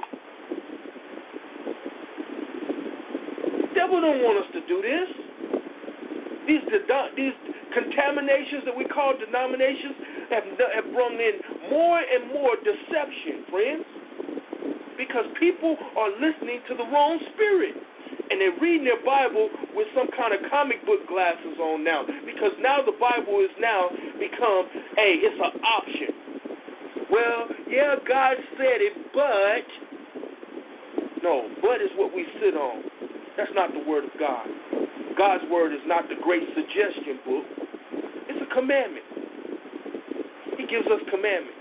The devil don't want us to do this. These, these contaminations that we call denominations have, have brought in more and more deception, friends, because people are listening to the wrong spirit. And they're reading their Bible with some kind of comic book glasses on now, because now the Bible is now become, hey, it's an option. Well, yeah, God said it, but no, but is what we sit on. That's not the word of God. God's word is not the great suggestion book. It's a commandment. He gives us commandments.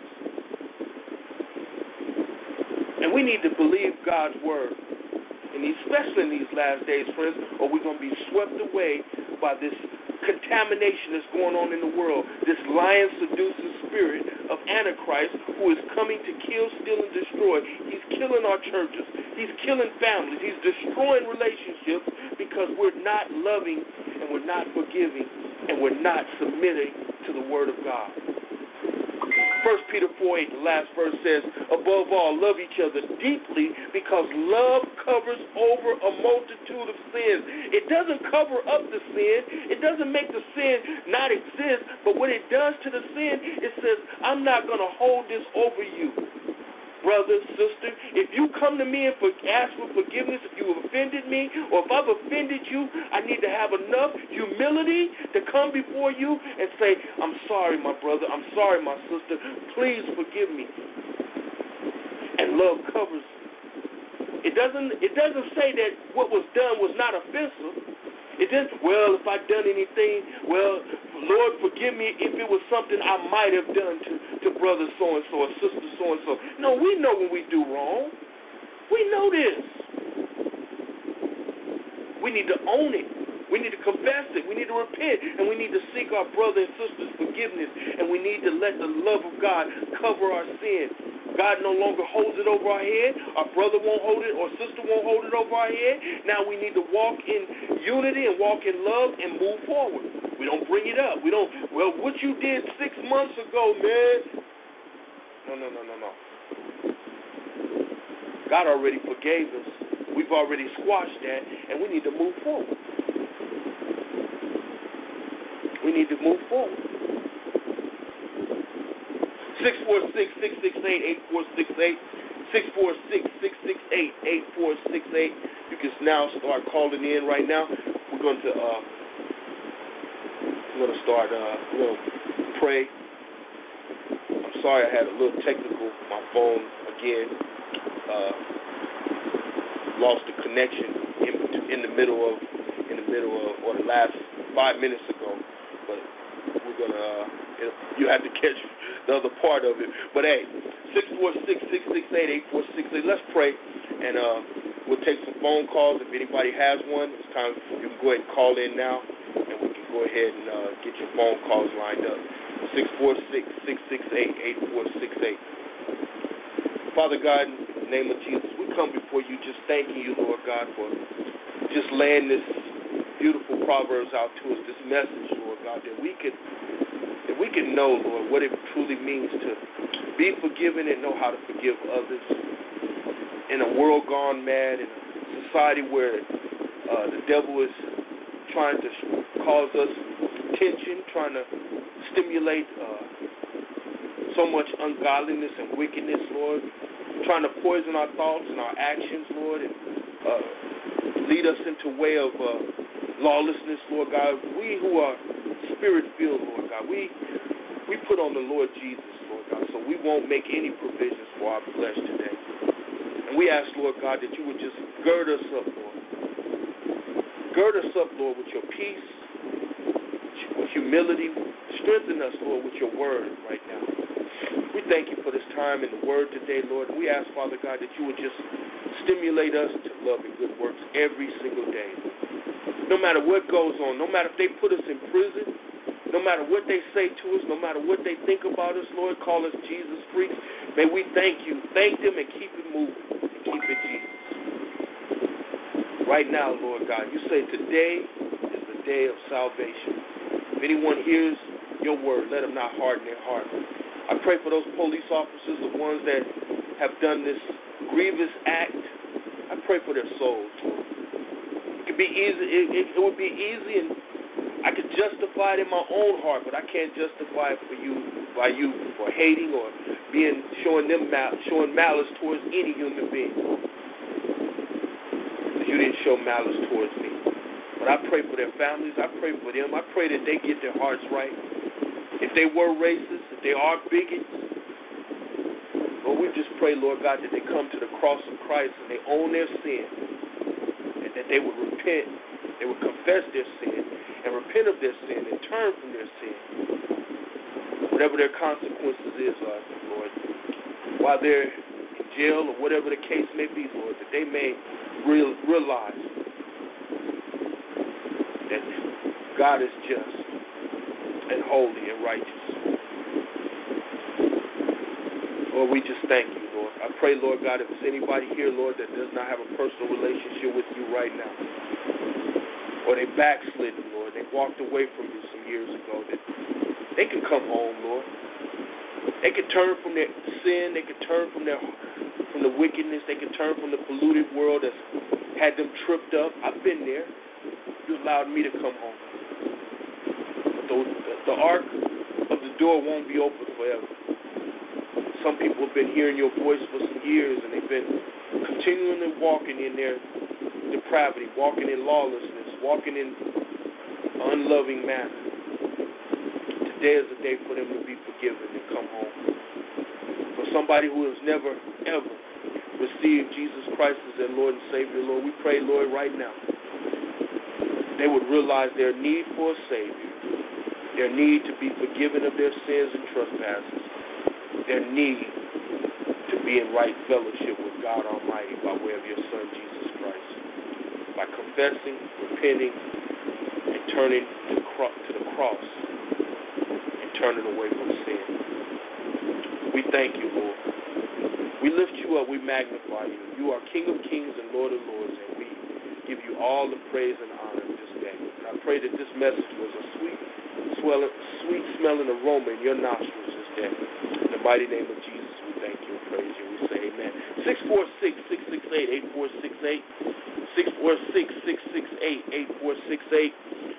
And we need to believe God's word. And especially in these last days, friends, or we're going to be swept away by this contamination that's going on in the world, this lion seducing spirit of Antichrist who is coming to kill, steal, and destroy. He's killing our churches. He's killing families. He's destroying relationships because we're not loving and we're not forgiving and we're not submitting to to the Word of God. First Peter four eight, the last verse says, above all, love each other deeply because love covers over a multitude of sins. It doesn't cover up the sin. It doesn't make the sin not exist. But what it does to the sin, it says, I'm not going to hold this over you. Brother, sister, if you come to me and for, ask for forgiveness, if you have offended me, or if I've offended you, I need to have enough humility to come before you and say, I'm sorry, my brother, I'm sorry, my sister, please forgive me. And love covers. It doesn't, it doesn't say that what was done was not offensive. It didn't, well, if I'd done anything, well, Lord, forgive me if it was something I might have done to, to brother so-and-so or sister so-and-so. No, we know when we do wrong. We know this. We need to own it. We need to confess it. We need to repent. And we need to seek our brother and sister's forgiveness. And we need to let the love of God cover our sin. God no longer holds it over our head. Our brother won't hold it, or sister won't hold it over our head. Now we need to walk in unity and walk in love and move forward. We don't bring it up. We don't, well, what you did six months ago, man. No, no, no, no, no. God already forgave us. We've already squashed that, and we need to move forward. We need to move forward. six four six, six six eight, eight four six eight, six four six, six six eight, eight four six eight. You can now start calling in right now. We're going to uh, we're going to start. Uh, we're going to pray. I'm sorry, I had a little technical. My phone again uh, lost the connection in, in the middle of in the middle of or the last five minutes ago. But we're gonna. Uh, you have to catch the other part of it. But hey, six four six, six six eight, eight four six eight. Let's pray, and uh, we'll take some phone calls. If anybody has one, it's time. You can go ahead and call in now, and we can go ahead and uh, get your phone calls lined up. six four six, six six eight, eight four six eight. Father God, in the name of Jesus, we come before you just thanking you, Lord God, for just laying this beautiful Proverbs out to us, this message, Lord God, that we could that we can know, Lord, what it truly means to be forgiven and know how to forgive others. In a world gone mad, in a society where uh, the devil is trying to cause us tension, trying to stimulate uh, so much ungodliness and wickedness, Lord, trying to poison our thoughts and our actions, Lord, and uh, lead us into a way of uh, lawlessness, Lord God. We who are Spirit-filled, Lord God, we we put on the Lord Jesus, Lord God, so we won't make any provisions for our flesh today. And we ask, Lord God, that you would just gird us up, Lord. Gird us up, Lord, with your peace, with humility. Strengthen us, Lord, with your word right now. We thank you for this time in the word today, Lord. And we ask, Father God, that you would just stimulate us to love and good works every single day. No matter what goes on, no matter if they put us in prison, no matter what they say to us, no matter what they think about us, Lord, call us Jesus freaks. May we thank you. Thank them and keep it moving. And keep it Jesus. Right now, Lord God, you say today is the day of salvation. If anyone hears your word, let them not harden their heart. I pray for those police officers, the ones that have done this grievous act. I pray for their souls, Lord. It could be easy. It, it, it would be easy, and I could justify it in my own heart, but I can't justify it for you by you for hating or being showing them mal, showing malice towards any human being. Because you didn't show malice towards me. But I pray for their families. I pray for them. I pray that they get their hearts right. If they were racist, if they are bigots, Lord, we just pray, Lord God, that they come to the cross of Christ and they own their sin, and that they would repent, they would confess their sin, and repent of their sin and turn from their sin. Whatever their consequences is, Lord, while they're in jail or whatever the case may be, Lord, that they may real, realize that God is just and holy and righteous. Lord, we just thank you, Lord. I pray, Lord God, if there's anybody here, Lord, that does not have a personal relationship with you right now, or they backslidden, Lord, they walked away from you some years ago, that they can come home, Lord. They can turn from their sin. They can turn from their from the wickedness. They can turn from the polluted world that's had them tripped up. I've been there. You allowed me to come home. But the, the ark of the door won't be open forever. Some people have been hearing your voice for some years, and they've been continually walking in their depravity, walking in lawlessness, walking in unloving manner. Today is the day for them to be forgiven and come home. For somebody who has never, ever received Jesus Christ as their Lord and Savior, Lord, we pray, Lord, right now, they would realize their need for a Savior, their need to be forgiven of their sins and trespasses, their need to be in right fellowship with God Almighty by way of your Son, Jesus Christ, by confessing, repenting, and turning to, cro- to the cross and turning away from sin. We thank you, Lord. We lift you up. We magnify you. You are King of kings and Lord of lords, and we give you all the praise and honor this day. And I pray that this message was a sweet, swelling, sweet smelling aroma in your nostrils this day. In the mighty name of Jesus, we thank you and praise you. We say amen. six four six, six six eight, eight four six eight. six four six, six six eight, eight four six eight.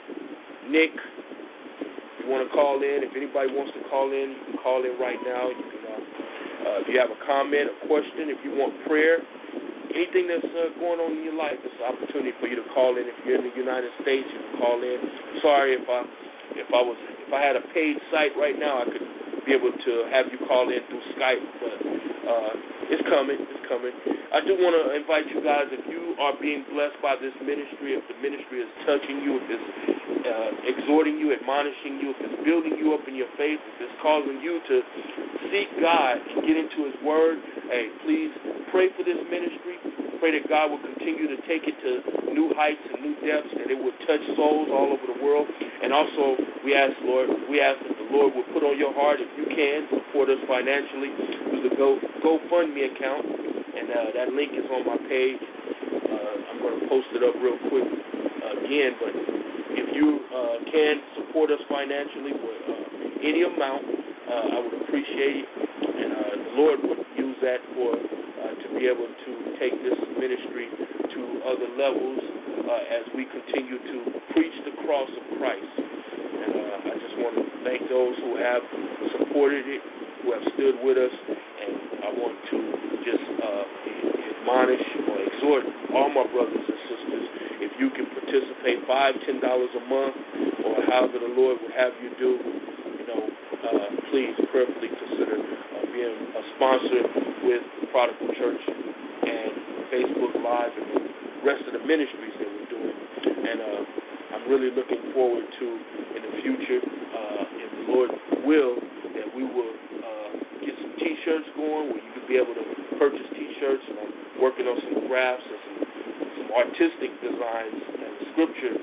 Nick, if you want to call in, if anybody wants to call in, you can call in right now. You can, uh, uh, if you have a comment, a question, if you want prayer, anything that's uh, going on in your life, it's an opportunity for you to call in. If you're in the United States, you can call in. Sorry if I if I was if I had a paid site right now, I could be able to have you call in through Skype, but uh, it's coming, it's coming. I do want to invite you guys, if you are being blessed by this ministry, if the ministry is touching you, if it's uh, exhorting you, admonishing you, if it's building you up in your faith, if it's causing you to seek God and get into His Word, hey, please pray for this ministry. Pray that God will continue to take it to new heights and new depths, that it would touch souls all over the world. And also, we ask, Lord, we ask that the Lord will put on your heart, if you can, support us financially through the Go GoFundMe account. And uh, that link is on my page. Uh, I'm going to post it up real quick uh, again. But if you uh, can support us financially with uh, any amount, uh, I would appreciate it. And uh, the Lord would use that for uh, to be able to take this ministry to other levels uh, as we continue to preach the cross of Christ. And uh, I just want to thank those who have supported it, who have stood with us, and I want to just uh, admonish or exhort all my brothers and sisters, if you can participate five, ten dollars a month, or however the Lord would have you do, you know, uh, please prayerfully consider uh, being a sponsor with the Prodigal Church and Facebook Live and the rest of the ministries that we're doing. And uh, I'm really looking forward to, in the future, uh, if the Lord will, that we will uh, get some T-shirts going where you can be able to purchase T-shirts. And I'm working on some graphs and some, some artistic designs and scripture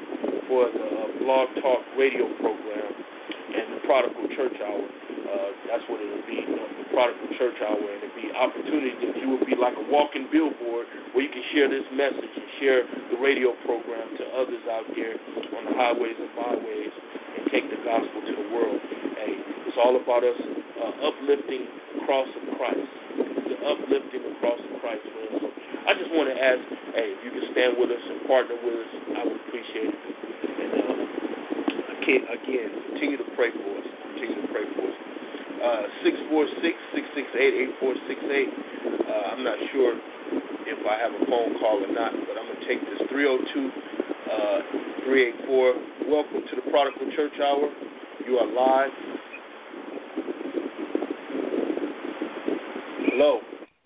for the uh, Blog Talk radio program and the Prodigal Church Hour. Uh, that's what it'll be, uh, the Prodigal Church Hour, and it'll be opportunity that you will be like a walking billboard where you can share this message and share the radio program to others out there on the highways and byways and take the gospel to the world. Hey, it's all about us uh, uplifting the cross of Christ, the uplifting the cross of Christ, friends. So I just want to ask, hey, if you can stand with us and partner with us, I would appreciate it. And uh, again, again, continue to pray for us. Continue to pray for us. Uh, six four six, six six eight, eight four six eight. Uh, I'm not sure if I have a phone call or not, but I'm going to take this three oh two, three eight four. Welcome to the Prodigal Church Hour. You are live. Hello.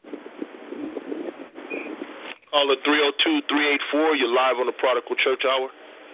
Caller three oh two, three eight four. You're live on the Prodigal Church Hour.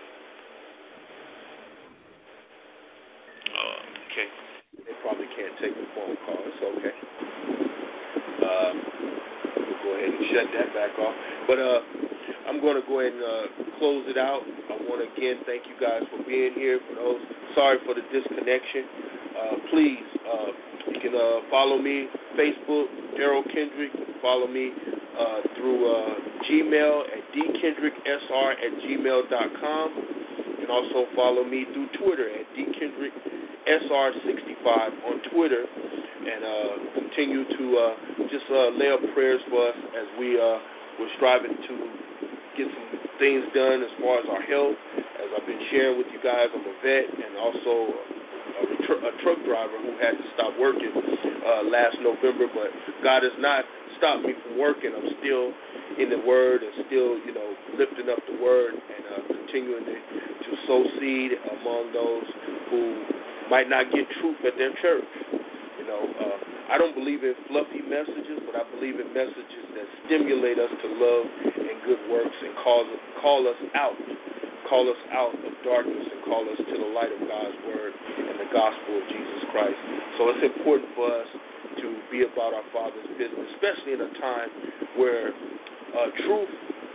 Probably can't take the phone call. It's okay. Uh, we'll go ahead and shut that back off. But uh, I'm going to go ahead and uh, close it out. I want to again thank you guys for being here. For those, sorry for the disconnection. Uh, please, uh, you can uh, follow me Facebook, Daryl Kendrick. Follow me uh, through uh, Gmail at d kendrick s r at gmail dot com. You can also follow me through Twitter at d kendrick S R sixty-five on Twitter, and uh, continue to uh, just uh, lay up prayers for us as we uh, we're striving to get some things done as far as our health. As I've been sharing with you guys, I'm a vet and also a, tr- a truck driver who had to stop working uh, last November, but God has not stopped me from working. I'm still in the Word and still, you know, lifting up the Word and uh, continuing to, to sow seed among those who might not get truth at their church. You know, uh, I don't believe in fluffy messages, but I believe in messages that stimulate us to love and good works and call, call us out, call us out of darkness and call us to the light of God's Word and the gospel of Jesus Christ. So it's important for us to be about our Father's business, especially in a time where uh, truth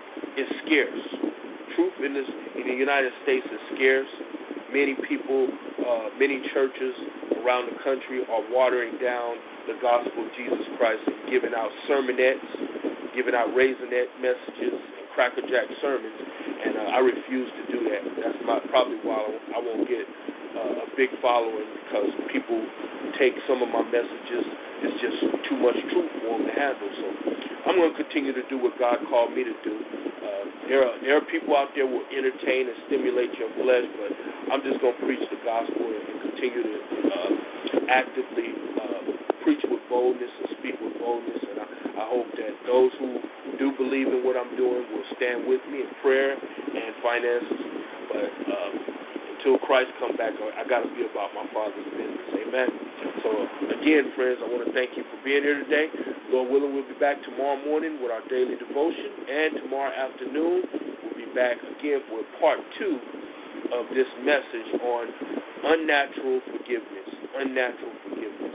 is scarce. Truth in this in the United States is scarce. Many people, uh, many churches around the country are watering down the gospel of Jesus Christ and giving out sermonettes, giving out raisinette messages and Cracker Jack sermons, and uh, I refuse to do that. That's my, probably why I won't get uh, a big following, because people take some of my messages. It's just too much truth for them to handle. So I'm going to continue to do what God called me to do. Uh, there are there are people out there who will entertain and stimulate your flesh, but I'm just going to preach the gospel and continue to uh, actively uh, preach with boldness and speak with boldness. And I, I hope that those who do believe in what I'm doing will stand with me in prayer and finances. But um, until Christ come back, I, I got to be about my Father's business. Amen. So again, friends, I want to thank you for being here today. Lord willing, we'll be back tomorrow morning with our daily devotion, and tomorrow afternoon we'll be back again with part two of this message on unnatural forgiveness. Unnatural forgiveness.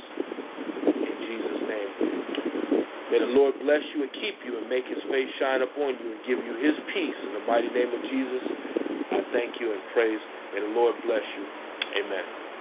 In Jesus' name. May the Lord bless you and keep you and make his face shine upon you and give you his peace. In the mighty name of Jesus, I thank you and praise. May the Lord bless you. Amen.